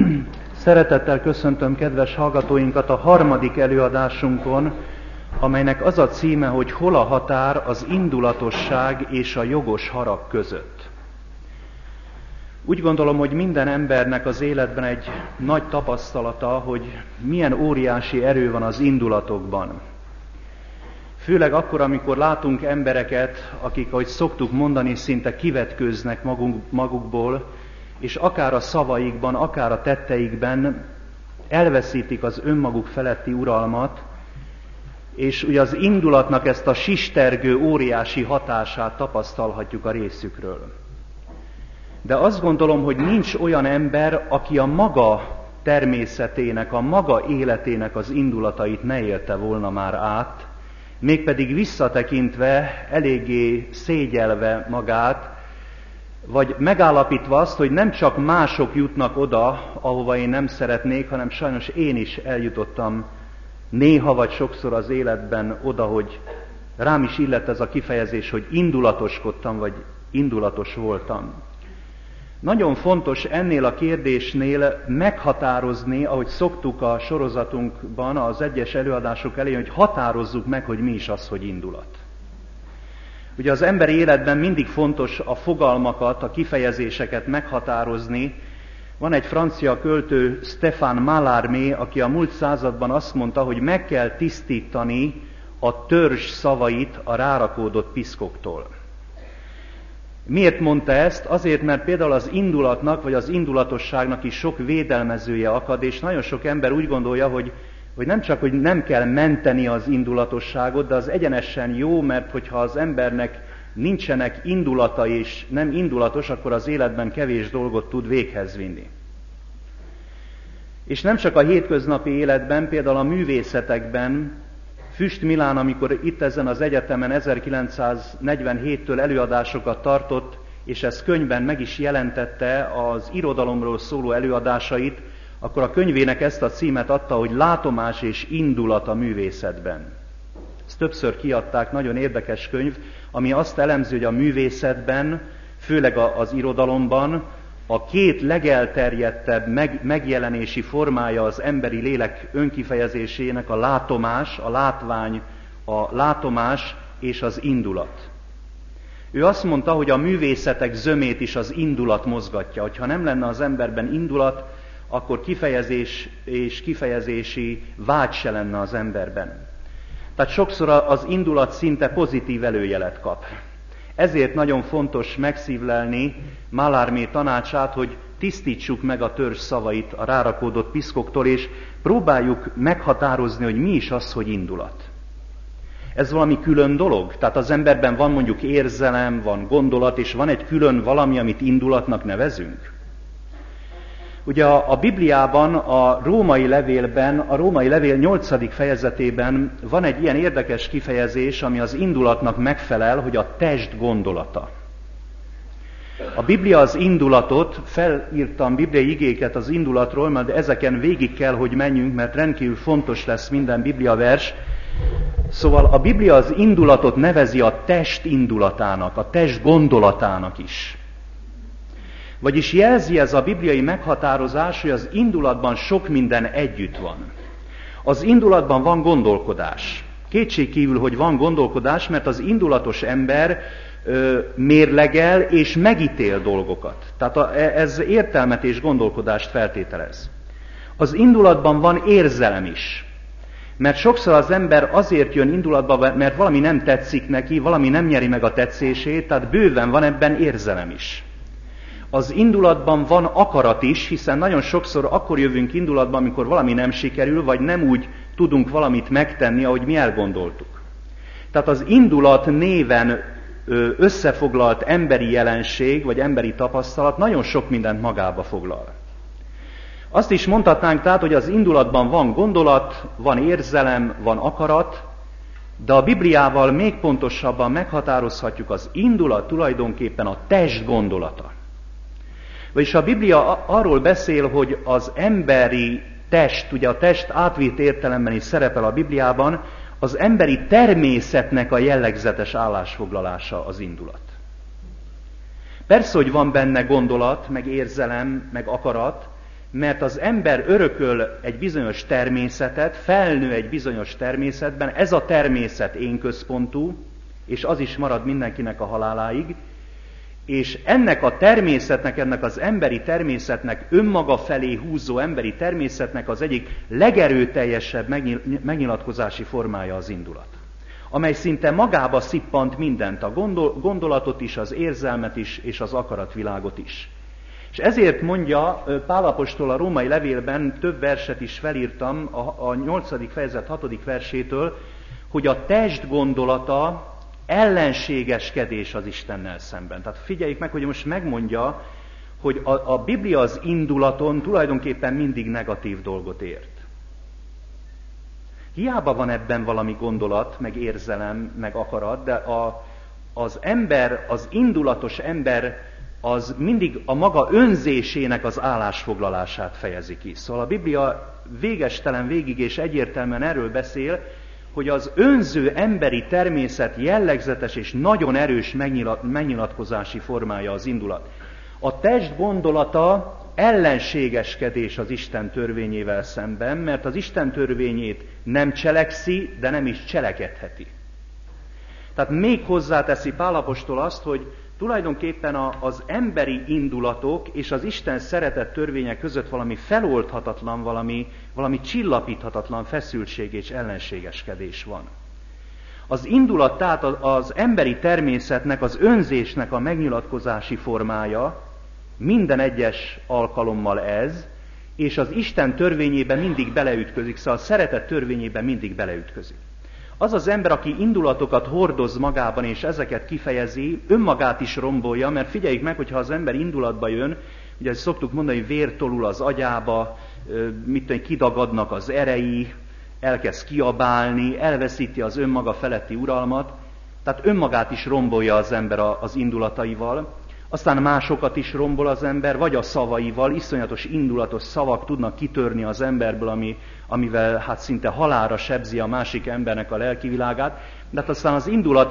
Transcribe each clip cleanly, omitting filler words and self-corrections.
Szeretettel köszöntöm kedves hallgatóinkat a harmadik előadásunkon, amelynek az a címe, hogy hol a határ az indulatosság és a jogos harag között. Úgy gondolom, hogy minden embernek az életben egy nagy tapasztalata, hogy milyen óriási erő van az indulatokban. Főleg akkor, amikor látunk embereket, akik, ahogy szoktuk mondani, szinte kivetkőznek magukból, és akár a szavaikban, akár a tetteikben elveszítik az önmaguk feletti uralmat, és ugye az indulatnak ezt a sistergő óriási hatását tapasztalhatjuk a részükről. De azt gondolom, hogy nincs olyan ember, aki a maga természetének, a maga életének az indulatait ne élte volna már át, mégpedig visszatekintve, eléggé szégyelve magát, vagy megállapítva azt, hogy nem csak mások jutnak oda, ahova én nem szeretnék, hanem sajnos én is eljutottam néha vagy sokszor az életben oda, hogy rám is illett ez a kifejezés, hogy indulatoskodtam, vagy indulatos voltam. Nagyon fontos ennél a kérdésnél meghatározni, ahogy szoktuk a sorozatunkban, az egyes előadások elején, hogy határozzuk meg, hogy mi is az, hogy indulat. Ugye az emberi életben mindig fontos a fogalmakat, a kifejezéseket meghatározni. Van egy francia költő, Stéphane Mallarmé, aki a múlt században azt mondta, hogy meg kell tisztítani a törzs szavait a rárakódott piszkoktól. Miért mondta ezt? Azért, mert például az indulatnak, vagy az indulatosságnak is sok védelmezője akad, és nagyon sok ember úgy gondolja, hogy nem csak, hogy nem kell menteni az indulatosságot, de az egyenesen jó, mert hogyha az embernek nincsenek indulata és nem indulatos, akkor az életben kevés dolgot tud véghez vinni. És nem csak a hétköznapi életben, például a művészetekben, Füst Milán, amikor itt ezen az egyetemen 1947-től előadásokat tartott, és ezt könyvben meg is jelentette az irodalomról szóló előadásait, akkor a könyvének ezt a címet adta, hogy Látomás és indulat a művészetben. Ezt többször kiadták, nagyon érdekes könyv, ami azt elemzi, hogy a művészetben, főleg az irodalomban, a két legelterjedtebb megjelenési formája az emberi lélek önkifejezésének a látomás, a látvány, a látomás és az indulat. Ő azt mondta, hogy a művészetek zömét is az indulat mozgatja. Hogyha nem lenne az emberben indulat, akkor kifejezés és kifejezési vágy se lenne az emberben. Tehát sokszor az indulat szinte pozitív előjelet kap. Ezért nagyon fontos megszívlelni Mallarmé tanácsát, hogy tisztítsuk meg a törzs szavait a rárakódott piszkoktól, és próbáljuk meghatározni, hogy mi is az, hogy indulat. Ez valami külön dolog? Tehát az emberben van mondjuk érzelem, van gondolat, és van egy külön valami, amit indulatnak nevezünk? Ugye a Bibliában, a római levélben, a római levél 8. fejezetében van egy ilyen érdekes kifejezés, ami az indulatnak megfelel, hogy a test gondolata. A Biblia az indulatot, felírtam bibliai igéket az indulatról, mert ezeken végig kell, hogy menjünk, mert rendkívül fontos lesz minden Biblia vers. Szóval a Biblia az indulatot nevezi a test indulatának, a test gondolatának is. Vagyis jelzi ez a bibliai meghatározás, hogy az indulatban sok minden együtt van. Az indulatban van gondolkodás. Kétségkívül, hogy van gondolkodás, mert az indulatos ember mérlegel és megítél dolgokat. Tehát ez értelmet és gondolkodást feltételez. Az indulatban van érzelem is. Mert sokszor az ember azért jön indulatba, mert valami nem tetszik neki, valami nem nyeri meg a tetszését, tehát bőven van ebben érzelem is. Az indulatban van akarat is, hiszen nagyon sokszor akkor jövünk indulatba, amikor valami nem sikerül, vagy nem úgy tudunk valamit megtenni, ahogy mi elgondoltuk. Tehát az indulat néven összefoglalt emberi jelenség, vagy emberi tapasztalat nagyon sok mindent magába foglal. Azt is mondhatnánk tehát, hogy az indulatban van gondolat, van érzelem, van akarat, de a Bibliával még pontosabban meghatározhatjuk, az indulat tulajdonképpen a test gondolata. Vagyis a Biblia arról beszél, hogy az emberi test, ugye a test átvitt értelemben is szerepel a Bibliában, az emberi természetnek a jellegzetes állásfoglalása az indulat. Persze, hogy van benne gondolat, meg érzelem, meg akarat, mert az ember örököl egy bizonyos természetet, felnő egy bizonyos természetben, ez a természet én központú, és az is marad mindenkinek a haláláig, és ennek a természetnek, ennek az emberi természetnek, önmaga felé húzó emberi természetnek az egyik legerőteljesebb megnyilatkozási formája az indulat, amely szinte magába szippant mindent, a gondolatot is, az érzelmet is, és az akaratvilágot is. És ezért mondja Pál apostol a római levélben, több verset is felírtam, a 8. fejezet 6. versétől, hogy a test gondolata ellenségeskedés az Istennel szemben. Tehát figyeljük meg, hogy most megmondja, hogy a Biblia az indulaton tulajdonképpen mindig negatív dolgot ért. Hiába van ebben valami gondolat, meg érzelem, meg akarat, de az ember, az indulatos ember az mindig a maga önzésének az állásfoglalását fejezi ki. Szóval a Biblia végestelen végig és egyértelműen erről beszél, hogy az önző emberi természet jellegzetes és nagyon erős megnyilatkozási formája az indulat. A test gondolata ellenségeskedés az Isten törvényével szemben, mert az Isten törvényét nem cselekszi, de nem is cselekedheti. Tehát még hozzáteszi Pál apostol azt, hogy tulajdonképpen az emberi indulatok és az Isten szeretett törvények között valami feloldhatatlan, valami csillapíthatatlan feszültség és ellenségeskedés van. Az indulat, tehát az emberi természetnek, az önzésnek a megnyilatkozási formája minden egyes alkalommal ez, és az Isten törvényében mindig beleütközik, szóval a szeretet törvényében mindig beleütközik. Az az ember, aki indulatokat hordoz magában, és ezeket kifejezi, önmagát is rombolja, mert figyeljük meg, hogyha az ember indulatba jön, ugye szoktuk mondani, hogy vér tolul az agyába, kidagadnak az erei, elkezd kiabálni, elveszíti az önmaga feletti uralmat, tehát önmagát is rombolja az ember az indulataival, aztán másokat is rombol az ember, vagy a szavaival, iszonyatos indulatos szavak tudnak kitörni az emberből, amivel hát szinte halálra sebzi a másik embernek a lelkivilágát, de hát aztán az indulat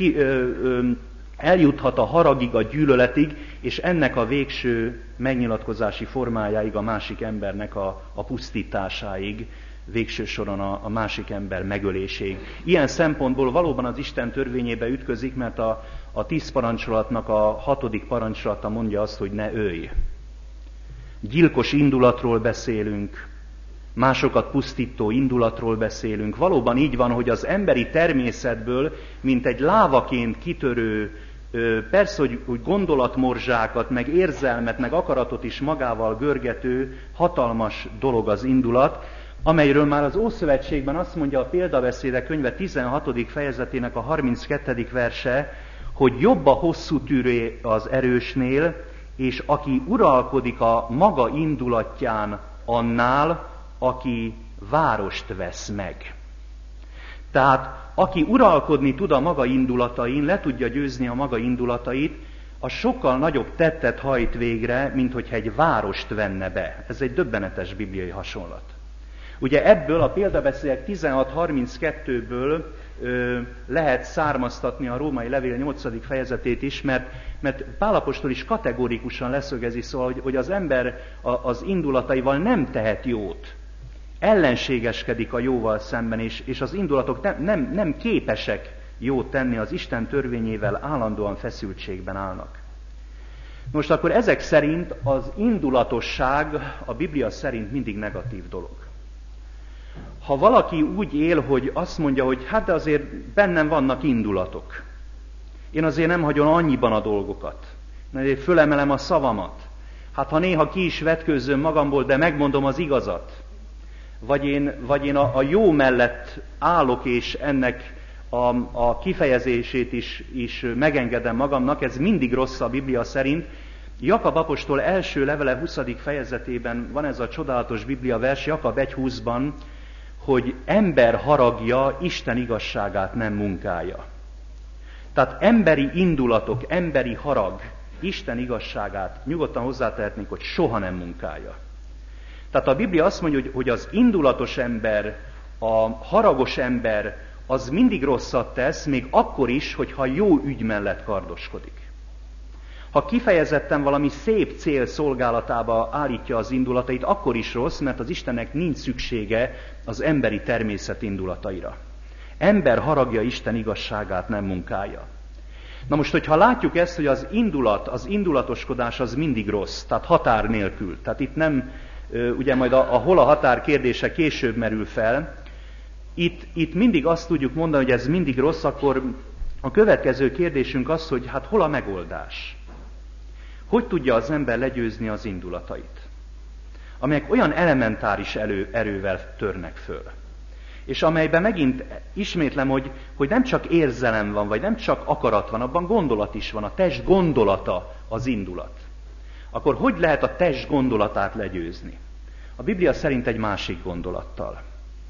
eljuthat a haragig, a gyűlöletig, és ennek a végső megnyilatkozási formájáig, a másik embernek a pusztításáig, végső soron a másik ember megöléséig. Ilyen szempontból valóban az Isten törvényébe ütközik, mert a 10 parancsolatnak a 6. parancsolata mondja azt, hogy ne ölj. Gyilkos indulatról beszélünk, másokat pusztító indulatról beszélünk. Valóban így van, hogy az emberi természetből, mint egy lávaként kitörő, persze, hogy gondolatmorzsákat, meg érzelmet, meg akaratot is magával görgető hatalmas dolog az indulat, amelyről már az Ószövetségben azt mondja a Példabeszédek könyve 16. fejezetének a 32. verse, hogy jobb a hosszú tűrő az erősnél, és aki uralkodik a maga indulatján annál, aki várost vesz meg. Tehát aki uralkodni tud a maga indulatain, le tudja győzni a maga indulatait, az sokkal nagyobb tettet hajt végre, mint hogyha egy várost venne be. Ez egy döbbenetes bibliai hasonlat. Ugye ebből a Példabeszédek 16:32-ből lehet származtatni a római levél 8. fejezetét is, mert Pál apostol is kategórikusan leszögezi, szóval, hogy az ember az indulataival nem tehet jót. Ellenségeskedik a jóval szemben, és az indulatok nem képesek jót tenni, az Isten törvényével állandóan feszültségben állnak. Most akkor ezek szerint az indulatosság a Biblia szerint mindig negatív dolog. Ha valaki úgy él, hogy azt mondja, hogy hát de azért bennem vannak indulatok. Én azért nem hagyom annyiban a dolgokat. Azért fölemelem a szavamat. Hát ha néha ki is vetkőzöm magamból, de megmondom az igazat. Vagy én a jó mellett állok, és ennek a kifejezését is megengedem magamnak, ez mindig rossz a Biblia szerint. Jakab apostol első levele 20. fejezetében van ez a csodálatos Biblia vers, Jakab 1:20-ban, hogy ember haragja Isten igazságát nem munkálja. Tehát emberi indulatok, emberi harag Isten igazságát nyugodtan hozzátehetnénk, hogy soha nem munkálja. Tehát a Biblia azt mondja, hogy az indulatos ember, a haragos ember, az mindig rosszat tesz, még akkor is, hogyha jó ügy mellett kardoskodik. Ha kifejezetten valami szép cél szolgálatába állítja az indulatait, akkor is rossz, mert az Istennek nincs szüksége az emberi természet indulataira. Ember haragja Isten igazságát nem munkálja. Na most, hogyha látjuk ezt, hogy az indulatoskodás az mindig rossz, tehát határ nélkül, tehát itt nem, ugye majd hol a határ kérdése később merül fel, itt mindig azt tudjuk mondani, hogy ez mindig rossz, akkor a következő kérdésünk az, hogy hát hol a megoldás? Hogy tudja az ember legyőzni az indulatait, amelyek olyan elementáris erővel törnek föl? És amelyben megint ismétlem, hogy nem csak érzelem van, vagy nem csak akarat van, abban gondolat is van, a test gondolata az indulat. Akkor hogy lehet a test gondolatát legyőzni? A Biblia szerint egy másik gondolattal.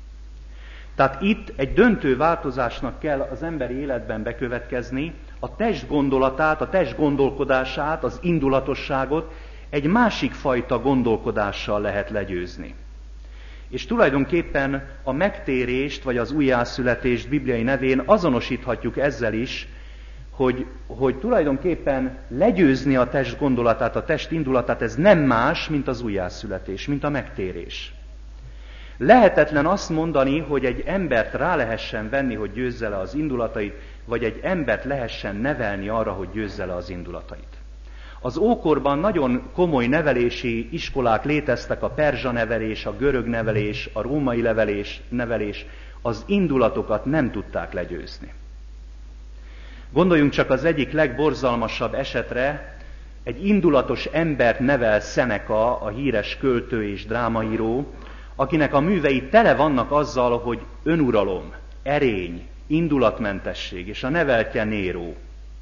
Tehát itt egy döntő változásnak kell az emberi életben bekövetkezni, a test gondolatát, a test gondolkodását, az indulatosságot egy másik fajta gondolkodással lehet legyőzni. És tulajdonképpen a megtérést, vagy az újjászületést bibliai nevén azonosíthatjuk ezzel is, hogy tulajdonképpen legyőzni a test gondolatát, a test indulatát, ez nem más, mint az újjászületés, mint a megtérés. Lehetetlen azt mondani, hogy egy embert rá lehessen venni, hogy győzze le az indulatait, vagy egy embert lehessen nevelni arra, hogy győzze le az indulatait. Az ókorban nagyon komoly nevelési iskolák léteztek, a perzsa nevelés, a görög nevelés, a római nevelés, az indulatokat nem tudták legyőzni. Gondoljunk csak az egyik legborzalmasabb esetre, egy indulatos embert nevel Seneca, a híres költő és drámaíró, akinek a művei tele vannak azzal, hogy önuralom, erény, indulatmentesség, és a neveltje Néró.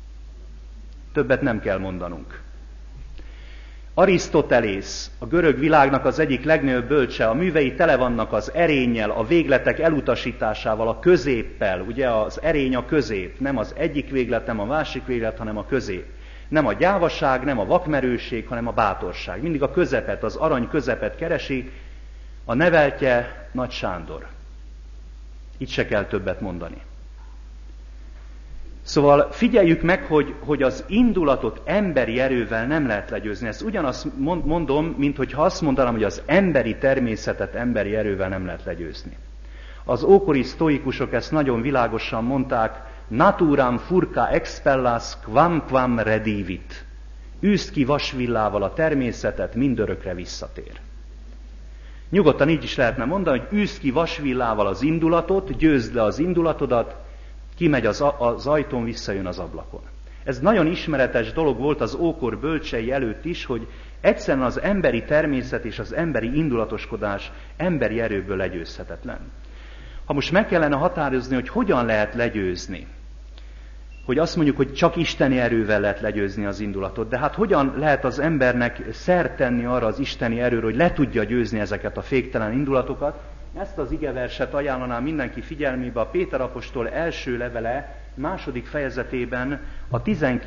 Többet nem kell mondanunk. Arisztotelész, a görög világnak az egyik legnagyobb bölcse, a művei tele vannak az erénnyel, a végletek elutasításával, a középpel. Ugye az erény a közép, nem az egyik véglet, nem a másik véglet, hanem a közép. Nem a gyávaság, nem a vakmerőség, hanem a bátorság. Mindig a közepet, az arany közepet keresi, a neveltje Nagy Sándor. Itt se kell többet mondani. Szóval figyeljük meg, hogy az indulatot emberi erővel nem lehet legyőzni. Ezt ugyanazt mondom, mint hogyha azt mondanám, hogy az emberi természetet emberi erővel nem lehet legyőzni. Az ókori sztoikusok ezt nagyon világosan mondták, naturam furca expellas quamquam redivit. Üzd ki vasvillával a természetet, mindörökre visszatér. Nyugodtan így is lehetne mondani, hogy üzd ki vasvillával az indulatot, győzd le az indulatodat, kimegy az ajtón, visszajön az ablakon. Ez nagyon ismeretes dolog volt az ókor bölcsei előtt is, hogy egyszerűen az emberi természet és az emberi indulatoskodás emberi erőből legyőzhetetlen. Ha most meg kellene határozni, hogy hogyan lehet legyőzni, hogy azt mondjuk, hogy csak isteni erővel lehet legyőzni az indulatot, de hát hogyan lehet az embernek szert tenni arra az isteni erőről, hogy le tudja győzni ezeket a féktelen indulatokat? Ezt az igeverset ajánlanám mindenki figyelmébe, a Péter apostol első levele második fejezetében a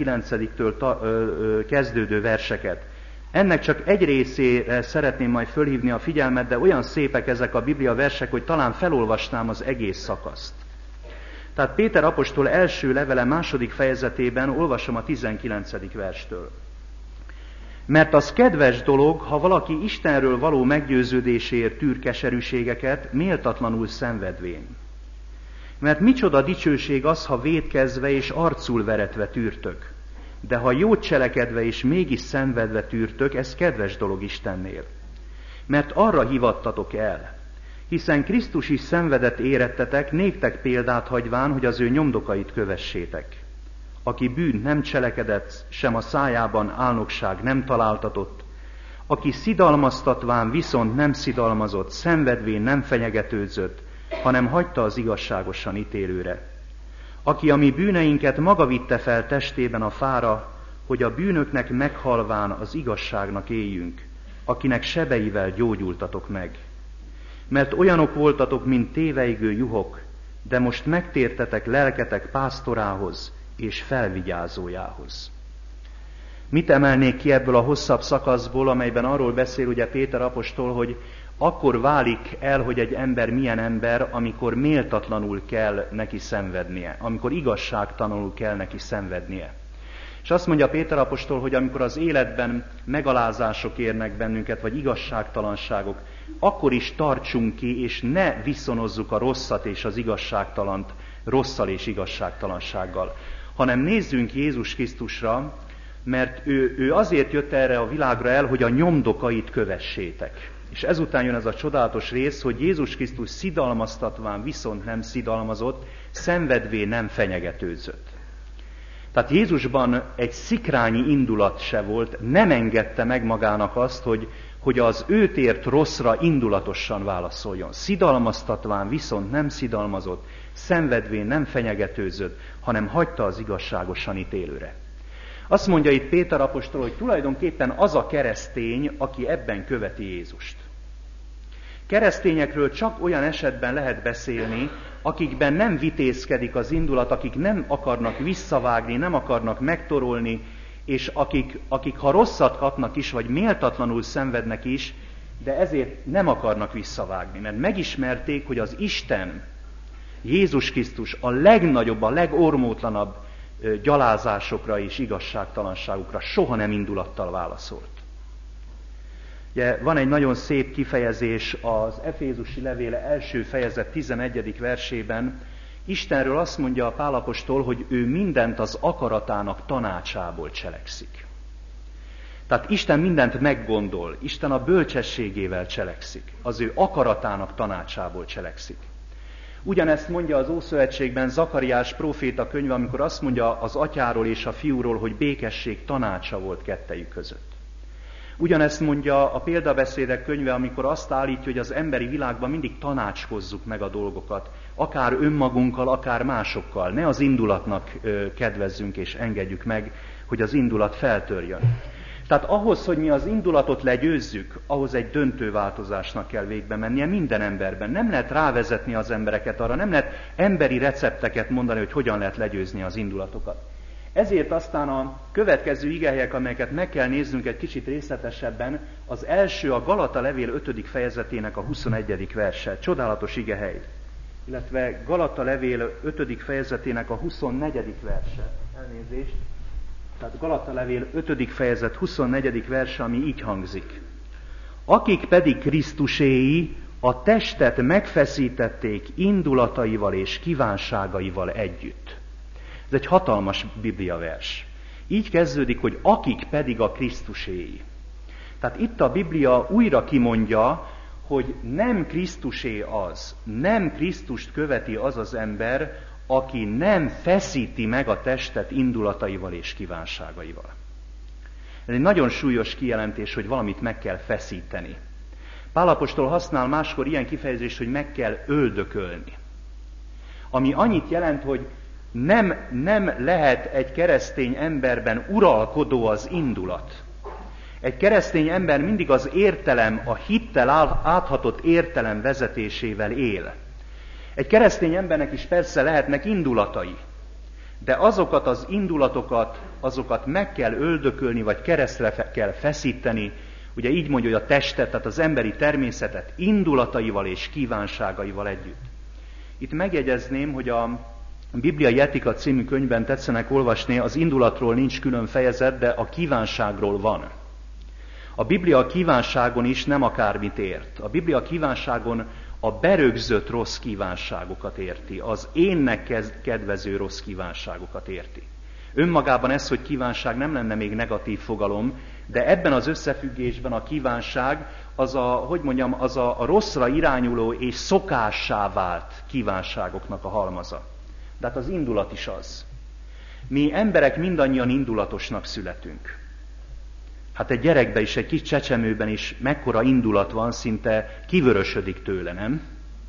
19-től kezdődő verseket. Ennek csak egy részére szeretném majd fölhívni a figyelmet, de olyan szépek ezek a Biblia versek, hogy talán felolvasnám az egész szakaszt. Tehát Péter apostol első levele második fejezetében olvasom a 19. verstől. Mert az kedves dolog, ha valaki Istenről való meggyőződéséért tűr keserűségeket, méltatlanul szenvedvén. Mert micsoda dicsőség az, ha vétkezve és arcul veretve tűrtök. De ha jót cselekedve és mégis szenvedve tűrtök, ez kedves dolog Istennél. Mert arra hivattatok el, hiszen Krisztus is szenvedett érettetek, néktek példát hagyván, hogy az ő nyomdokait kövessétek. Aki bűnt nem cselekedett, sem a szájában álnokság nem találtatott, aki szidalmaztatván viszont nem szidalmazott, szenvedvén nem fenyegetődzött, hanem hagyta az igazságosan ítélőre. Aki a mi bűneinket maga vitte fel testében a fára, hogy a bűnöknek meghalván az igazságnak éljünk, akinek sebeivel gyógyultatok meg. Mert olyanok voltatok, mint téveigő juhok, de most megtértetek lelketek pásztorához és felvigyázójához. Mit emelnék ki ebből a hosszabb szakaszból, amelyben arról beszél ugye Péter apostol, hogy akkor válik el, hogy egy ember milyen ember, amikor méltatlanul kell neki szenvednie, amikor igazságtalanul kell neki szenvednie. És azt mondja Péter apostol, hogy amikor az életben megalázások érnek bennünket, vagy igazságtalanságok, akkor is tartsunk ki, és ne viszonozzuk a rosszat és az igazságtalant rosszal és igazságtalansággal, hanem nézzünk Jézus Krisztusra, mert ő azért jött erre a világra el, hogy a nyomdokait kövessétek. És ezután jön ez a csodálatos rész, hogy Jézus Krisztus szidalmaztatván viszont nem szidalmazott, szenvedvén nem fenyegetőzött. Tehát Jézusban egy szikrányi indulat se volt, nem engedte meg magának azt, hogy az őt ért rosszra indulatosan válaszoljon. Szidalmaztatván viszont nem szidalmazott, szenvedvén nem fenyegetőzött, hanem hagyta az igazságosan ítélőre. Azt mondja itt Péter apostol, hogy tulajdonképpen az a keresztény, aki ebben követi Jézust. Keresztényekről csak olyan esetben lehet beszélni, akikben nem vitézkedik az indulat, akik nem akarnak visszavágni, nem akarnak megtorolni, és akik ha rosszat kapnak is, vagy méltatlanul szenvednek is, de ezért nem akarnak visszavágni, mert megismerték, hogy az Isten, Jézus Krisztus a legnagyobb, a legormótlanabb gyalázásokra és igazságtalanságukra soha nem indulattal válaszolt. Ugye, van egy nagyon szép kifejezés az Efézusi levéle első fejezet 11. versében. Istenről azt mondja a Pál apostol, hogy ő mindent az akaratának tanácsából cselekszik. Tehát Isten mindent meggondol, Isten a bölcsességével cselekszik, az ő akaratának tanácsából cselekszik. Ugyanezt mondja az Ószövetségben Zakariás próféta könyve, amikor azt mondja az atyáról és a fiúról, hogy békesség tanácsa volt kettejük között. Ugyanezt mondja a példabeszédek könyve, amikor azt állítja, hogy az emberi világban mindig tanácskozzuk meg a dolgokat, akár önmagunkkal, akár másokkal. Ne az indulatnak kedvezzünk és engedjük meg, hogy az indulat feltörjön. Tehát ahhoz, hogy mi az indulatot legyőzzük, ahhoz egy döntő változásnak kell végbe mennie minden emberben. Nem lehet rávezetni az embereket arra, nem lehet emberi recepteket mondani, hogy hogyan lehet legyőzni az indulatokat. Ezért aztán a következő igehelyek, amelyeket meg kell néznünk egy kicsit részletesebben, az első a Galata levél 5. fejezetének a 21. verse. Csodálatos igehely. Illetve Galata levél 5. fejezetének a 24. verse. Elnézést. Tehát Galata levél 5. fejezet 24. verse, ami így hangzik. Akik pedig Krisztuséi, a testet megfeszítették indulataival és kívánságaival együtt. Ez egy hatalmas bibliavers. Így kezdődik, hogy akik pedig a Krisztuséi. Tehát itt a Biblia újra kimondja, hogy nem Krisztusé az, nem Krisztust követi az az ember, aki nem feszíti meg a testet indulataival és kívánságaival. Ez egy nagyon súlyos kijelentés, hogy valamit meg kell feszíteni. Pál apostol használ máskor ilyen kifejezést, hogy meg kell öldökölni. Ami annyit jelent, hogy nem lehet egy keresztény emberben uralkodó az indulat. Egy keresztény ember mindig az értelem, a hittel áthatott értelem vezetésével él. Egy keresztény embernek is persze lehetnek indulatai, de azokat az indulatokat, azokat meg kell öldökölni, vagy keresztre kell feszíteni, ugye így mondja, hogy a testet, tehát az emberi természetet indulataival és kívánságaival együtt. Itt megjegyezném, hogy a Bibliai Etika című könyvben tetszenek olvasni, az indulatról nincs külön fejezet, de a kívánságról van. A Biblia a kívánságon is nem akármit ért. A Biblia a kívánságon a berögzött rossz kívánságokat érti, az énnek kedvező rossz kívánságokat érti. Önmagában ez, hogy kívánság nem lenne még negatív fogalom, de ebben az összefüggésben a kívánság az a rosszra irányuló és szokássá vált kívánságoknak a halmaza. De hát az indulat is az. Mi emberek mindannyian indulatosnak születünk. Hát egy gyerekben is, egy kis csecsemőben is mekkora indulat van, szinte kivörösödik tőle, nem?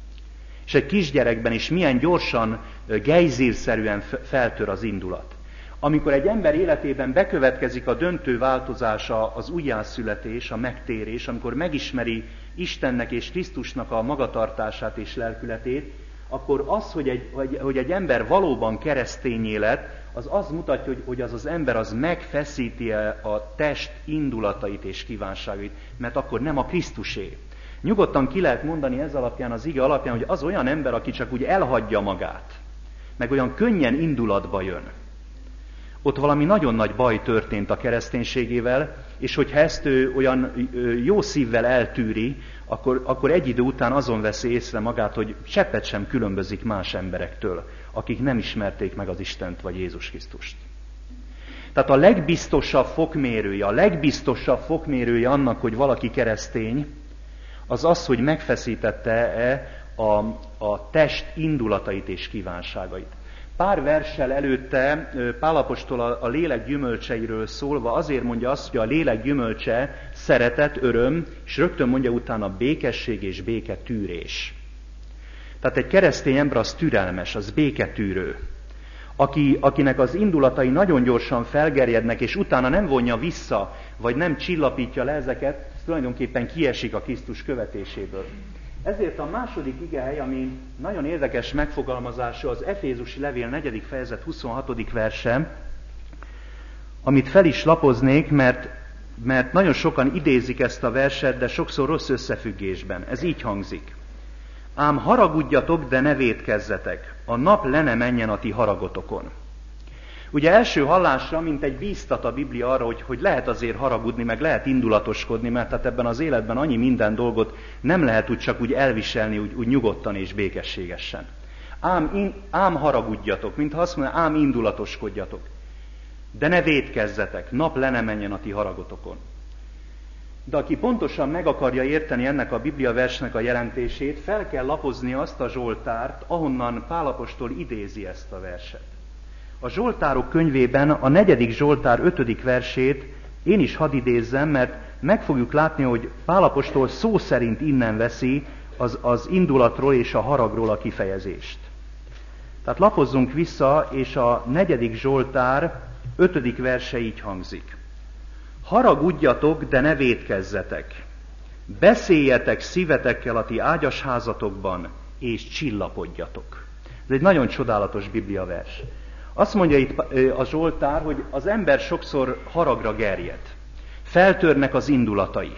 És egy kisgyerekben is milyen gyorsan, gejzírszerűen feltör az indulat. Amikor egy ember életében bekövetkezik a döntő változása, az újjászületés, a megtérés, amikor megismeri Istennek és Krisztusnak a magatartását és lelkületét, akkor az, hogy egy ember valóban keresztényé lett, az azt mutatja, hogy az ember az megfeszíti a test indulatait és kívánságait, mert akkor nem a Krisztusé. Nyugodtan ki lehet mondani ez alapján, az ige alapján, hogy az olyan ember, aki csak úgy elhagyja magát, meg olyan könnyen indulatba jön, Ott valami nagyon nagy baj történt a kereszténységével, és hogyha ezt ő olyan jó szívvel eltűri, akkor egy idő után azon veszi észre magát, hogy cseppet sem különbözik más emberektől, akik nem ismerték meg az Istent vagy Jézus Krisztust. Tehát a legbiztosabb fokmérője annak, hogy valaki keresztény, az az, hogy megfeszítette-e a test indulatait és kívánságait. Pár verssel előtte Pál apostol a lélek gyümölcseiről szólva azért mondja azt, hogy a lélek gyümölcse szeretet, öröm, és rögtön mondja utána békesség és béketűrés. Tehát egy keresztény ember az türelmes, az béketűrő. Akinek az indulatai nagyon gyorsan felgerjednek, és utána nem vonja vissza, vagy nem csillapítja le ezeket, ez tulajdonképpen kiesik a Krisztus követéséből. Ezért a második igehely, ami nagyon érdekes megfogalmazású, az Efézusi levél 4. fejezet 26. verse, amit fel is lapoznék, mert nagyon sokan idézik ezt a verset, de sokszor rossz összefüggésben. Ez így hangzik. Ám haragudjatok, de ne vétkezzetek, a nap le ne menjen a ti haragotokon. Ugye első hallásra, mint egy bíztat a Biblia arra, hogy lehet azért haragudni, meg lehet indulatoskodni, mert hát ebben az életben annyi minden dolgot nem lehet úgy csak úgy elviselni, úgy nyugodtan és békességesen. Ám haragudjatok, mintha azt mondja, ám indulatoskodjatok. De ne vétkezzetek, nap le ne menjen a ti haragotokon. De aki pontosan meg akarja érteni ennek a Biblia versnek a jelentését, fel kell lapozni azt a Zsoltárt, ahonnan Pál apostol idézi ezt a verset. A Zsoltárok könyvében a 4. Zsoltár 5. versét én is hadd idézzem, mert meg fogjuk látni, hogy Pál apostol szó szerint innen veszi az indulatról és a haragról a kifejezést. Tehát lapozzunk vissza, és a 4. Zsoltár 5. verse így hangzik. Haragudjatok, de ne vétkezzetek. Beszéljetek szívetekkel a ti ágyas házatokban, és csillapodjatok. Ez egy nagyon csodálatos Biblia vers. Azt mondja itt a Zsoltár, hogy az ember sokszor haragra gerjed. Feltörnek az indulatai.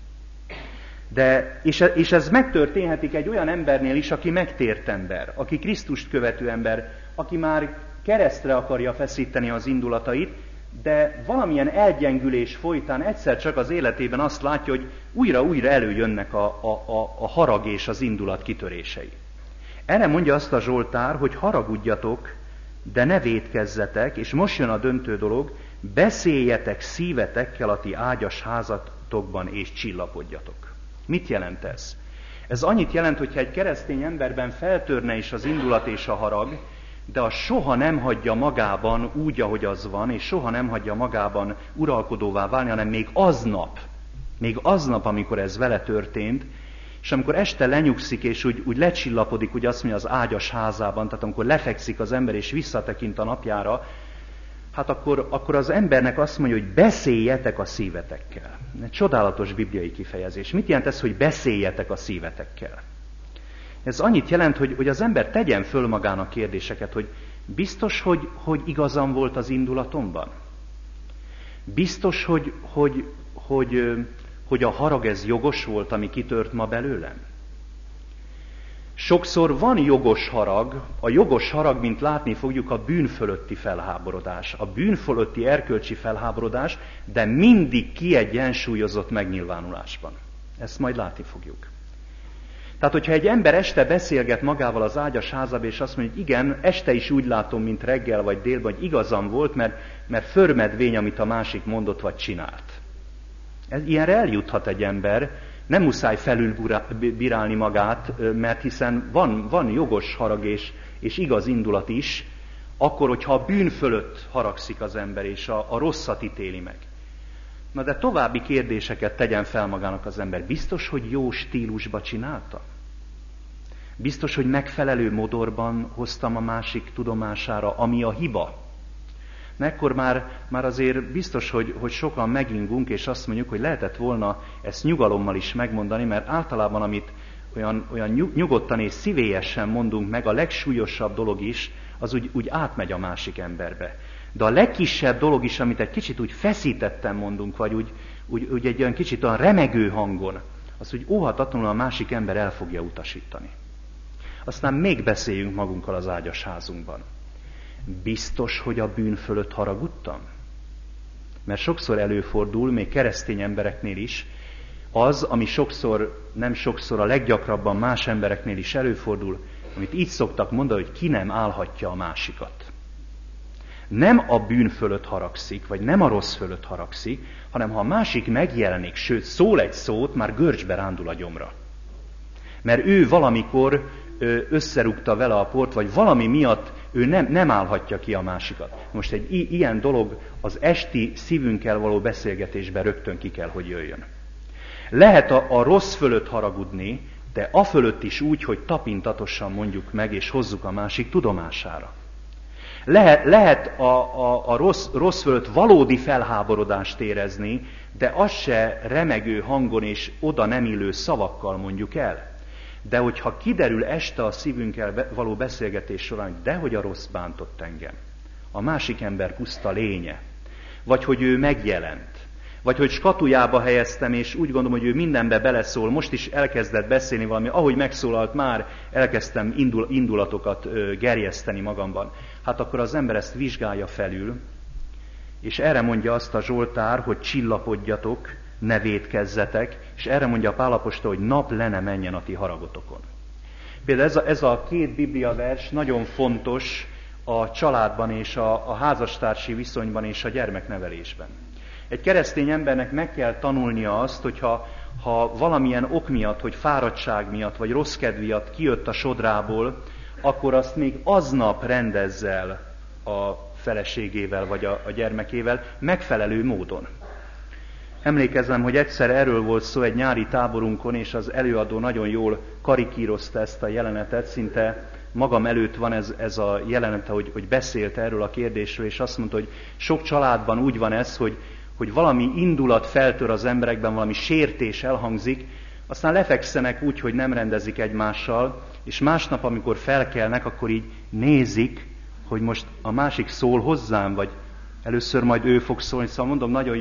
És ez megtörténhetik egy olyan embernél is, aki megtért ember, aki Krisztust követő ember, aki már keresztre akarja feszíteni az indulatait, de valamilyen elgyengülés folytán egyszer csak az életében azt látja, hogy újra-újra előjönnek a harag és az indulat kitörései. Erre mondja azt a Zsoltár, hogy haragudjatok, de ne vétkezzetek, és most jön a döntő dolog, beszéljetek szívetekkel a ti ágyas házatokban, és csillapodjatok. Mit jelent ez? Ez annyit jelent, hogyha egy keresztény emberben feltörne is az indulat és a harag, de az soha nem hagyja magában úgy, ahogy az van, és soha nem hagyja magában uralkodóvá válni, hanem még aznap, amikor ez vele történt, és amikor este lenyugszik, és úgy lecsillapodik, úgy azt mondja, az ágyas házában, tehát amikor lefekszik az ember, és visszatekint a napjára, hát akkor az embernek azt mondja, hogy beszéljetek a szívetekkel. Egy csodálatos bibliai kifejezés. Mit jelent ez, hogy beszéljetek a szívetekkel? Ez annyit jelent, hogy az ember tegyen föl magának kérdéseket, hogy biztos, hogy igazam volt az indulatomban? Biztos, hogy a harag ez jogos volt, ami kitört ma belőlem? Sokszor van jogos harag, a jogos harag, mint látni fogjuk, a bűn fölötti felháborodás, a bűn fölötti erkölcsi felháborodás, de mindig kiegyensúlyozott megnyilvánulásban. Ezt majd látni fogjuk. Tehát, hogyha egy ember este beszélget magával az ágyas házába, és azt mondja, hogy igen, este is úgy látom, mint reggel vagy délben, hogy igazam volt, mert förmedvény, amit a másik mondott vagy csinált. Ilyenre eljuthat egy ember, nem muszáj felülbírálni magát, mert hiszen van jogos harag és igaz indulat is, akkor, hogyha a bűn fölött haragszik az ember, és a rosszat ítéli meg. Na de további kérdéseket tegyen fel magának az ember. Biztos, hogy jó stílusba csinálta? Biztos, hogy megfelelő modorban hoztam a másik tudomására, ami a hiba? Ekkor már azért biztos, hogy sokan megingunk, és azt mondjuk, hogy lehetett volna ezt nyugalommal is megmondani, mert általában, amit olyan nyugodtan és szívélyesen mondunk meg, a legsúlyosabb dolog is, az úgy átmegy a másik emberbe. De a legkisebb dolog is, amit egy kicsit úgy feszítetten mondunk, vagy úgy egy olyan kicsit olyan remegő hangon, az úgy óhatatlanul a másik ember el fogja utasítani. Aztán még beszéljünk magunkkal az ágyas házunkban. biztos, hogy a bűn fölött haragudtam? Mert sokszor előfordul, még keresztény embereknél is, az, ami sokszor, nem sokszor, a leggyakrabban más embereknél is előfordul, amit így szoktak mondani, hogy ki nem állhatja a másikat. Nem a bűn fölött haragszik, vagy nem a rossz fölött haragszik, hanem ha a másik megjelenik, sőt szól egy szót, már görcsbe rándul a gyomra. Mert ő valamikor összerúgta vele a port, vagy valami miatt ő nem állhatja ki a másikat. Most egy ilyen dolog az esti szívünkkel való beszélgetésben rögtön ki kell, hogy jöjjön. Lehet a rossz fölött haragudni, de afölött is úgy, hogy tapintatosan mondjuk meg, és hozzuk a másik tudomására. Lehet a rossz fölött valódi felháborodást érezni, de az se remegő hangon és oda nem illő szavakkal mondjuk el. De hogyha kiderül este a szívünkkel való beszélgetés során, hogy dehogy a rossz bántott engem, a másik ember puszta lénye, vagy hogy ő megjelent, vagy hogy skatujába helyeztem, és úgy gondolom, hogy ő mindenbe beleszól, most is elkezdett beszélni valami, ahogy megszólalt már, elkezdtem indulatokat gerjeszteni magamban. Hát akkor az ember ezt vizsgálja felül, és erre mondja azt a Zsoltár, hogy csillapodjatok, ne vétkezzetek, és erre mondja a Pál apostol, hogy nap le ne menjen a ti haragotokon. Például ez a két bibliavers nagyon fontos a családban és a házastársi viszonyban és a gyermeknevelésben. Egy keresztény embernek meg kell tanulnia azt, hogyha valamilyen ok miatt, hogy fáradtság miatt, vagy rossz kedv miatt kijött a sodrából, akkor azt még aznap rendezze el a feleségével, vagy a gyermekével megfelelő módon. Emlékezem, hogy egyszer erről volt szó egy nyári táborunkon, és az előadó nagyon jól karikírozta ezt a jelenetet, szinte magam előtt van ez a jelenet, hogy beszélt erről a kérdésről, és azt mondta, hogy sok családban úgy van ez, hogy valami indulat feltör az emberekben, valami sértés elhangzik, aztán lefekszenek úgy, hogy nem rendezik egymással, és másnap, amikor felkelnek, akkor így nézik, hogy most a másik szól hozzám, vagy először majd ő fog szólni. Szóval mondom, nagyon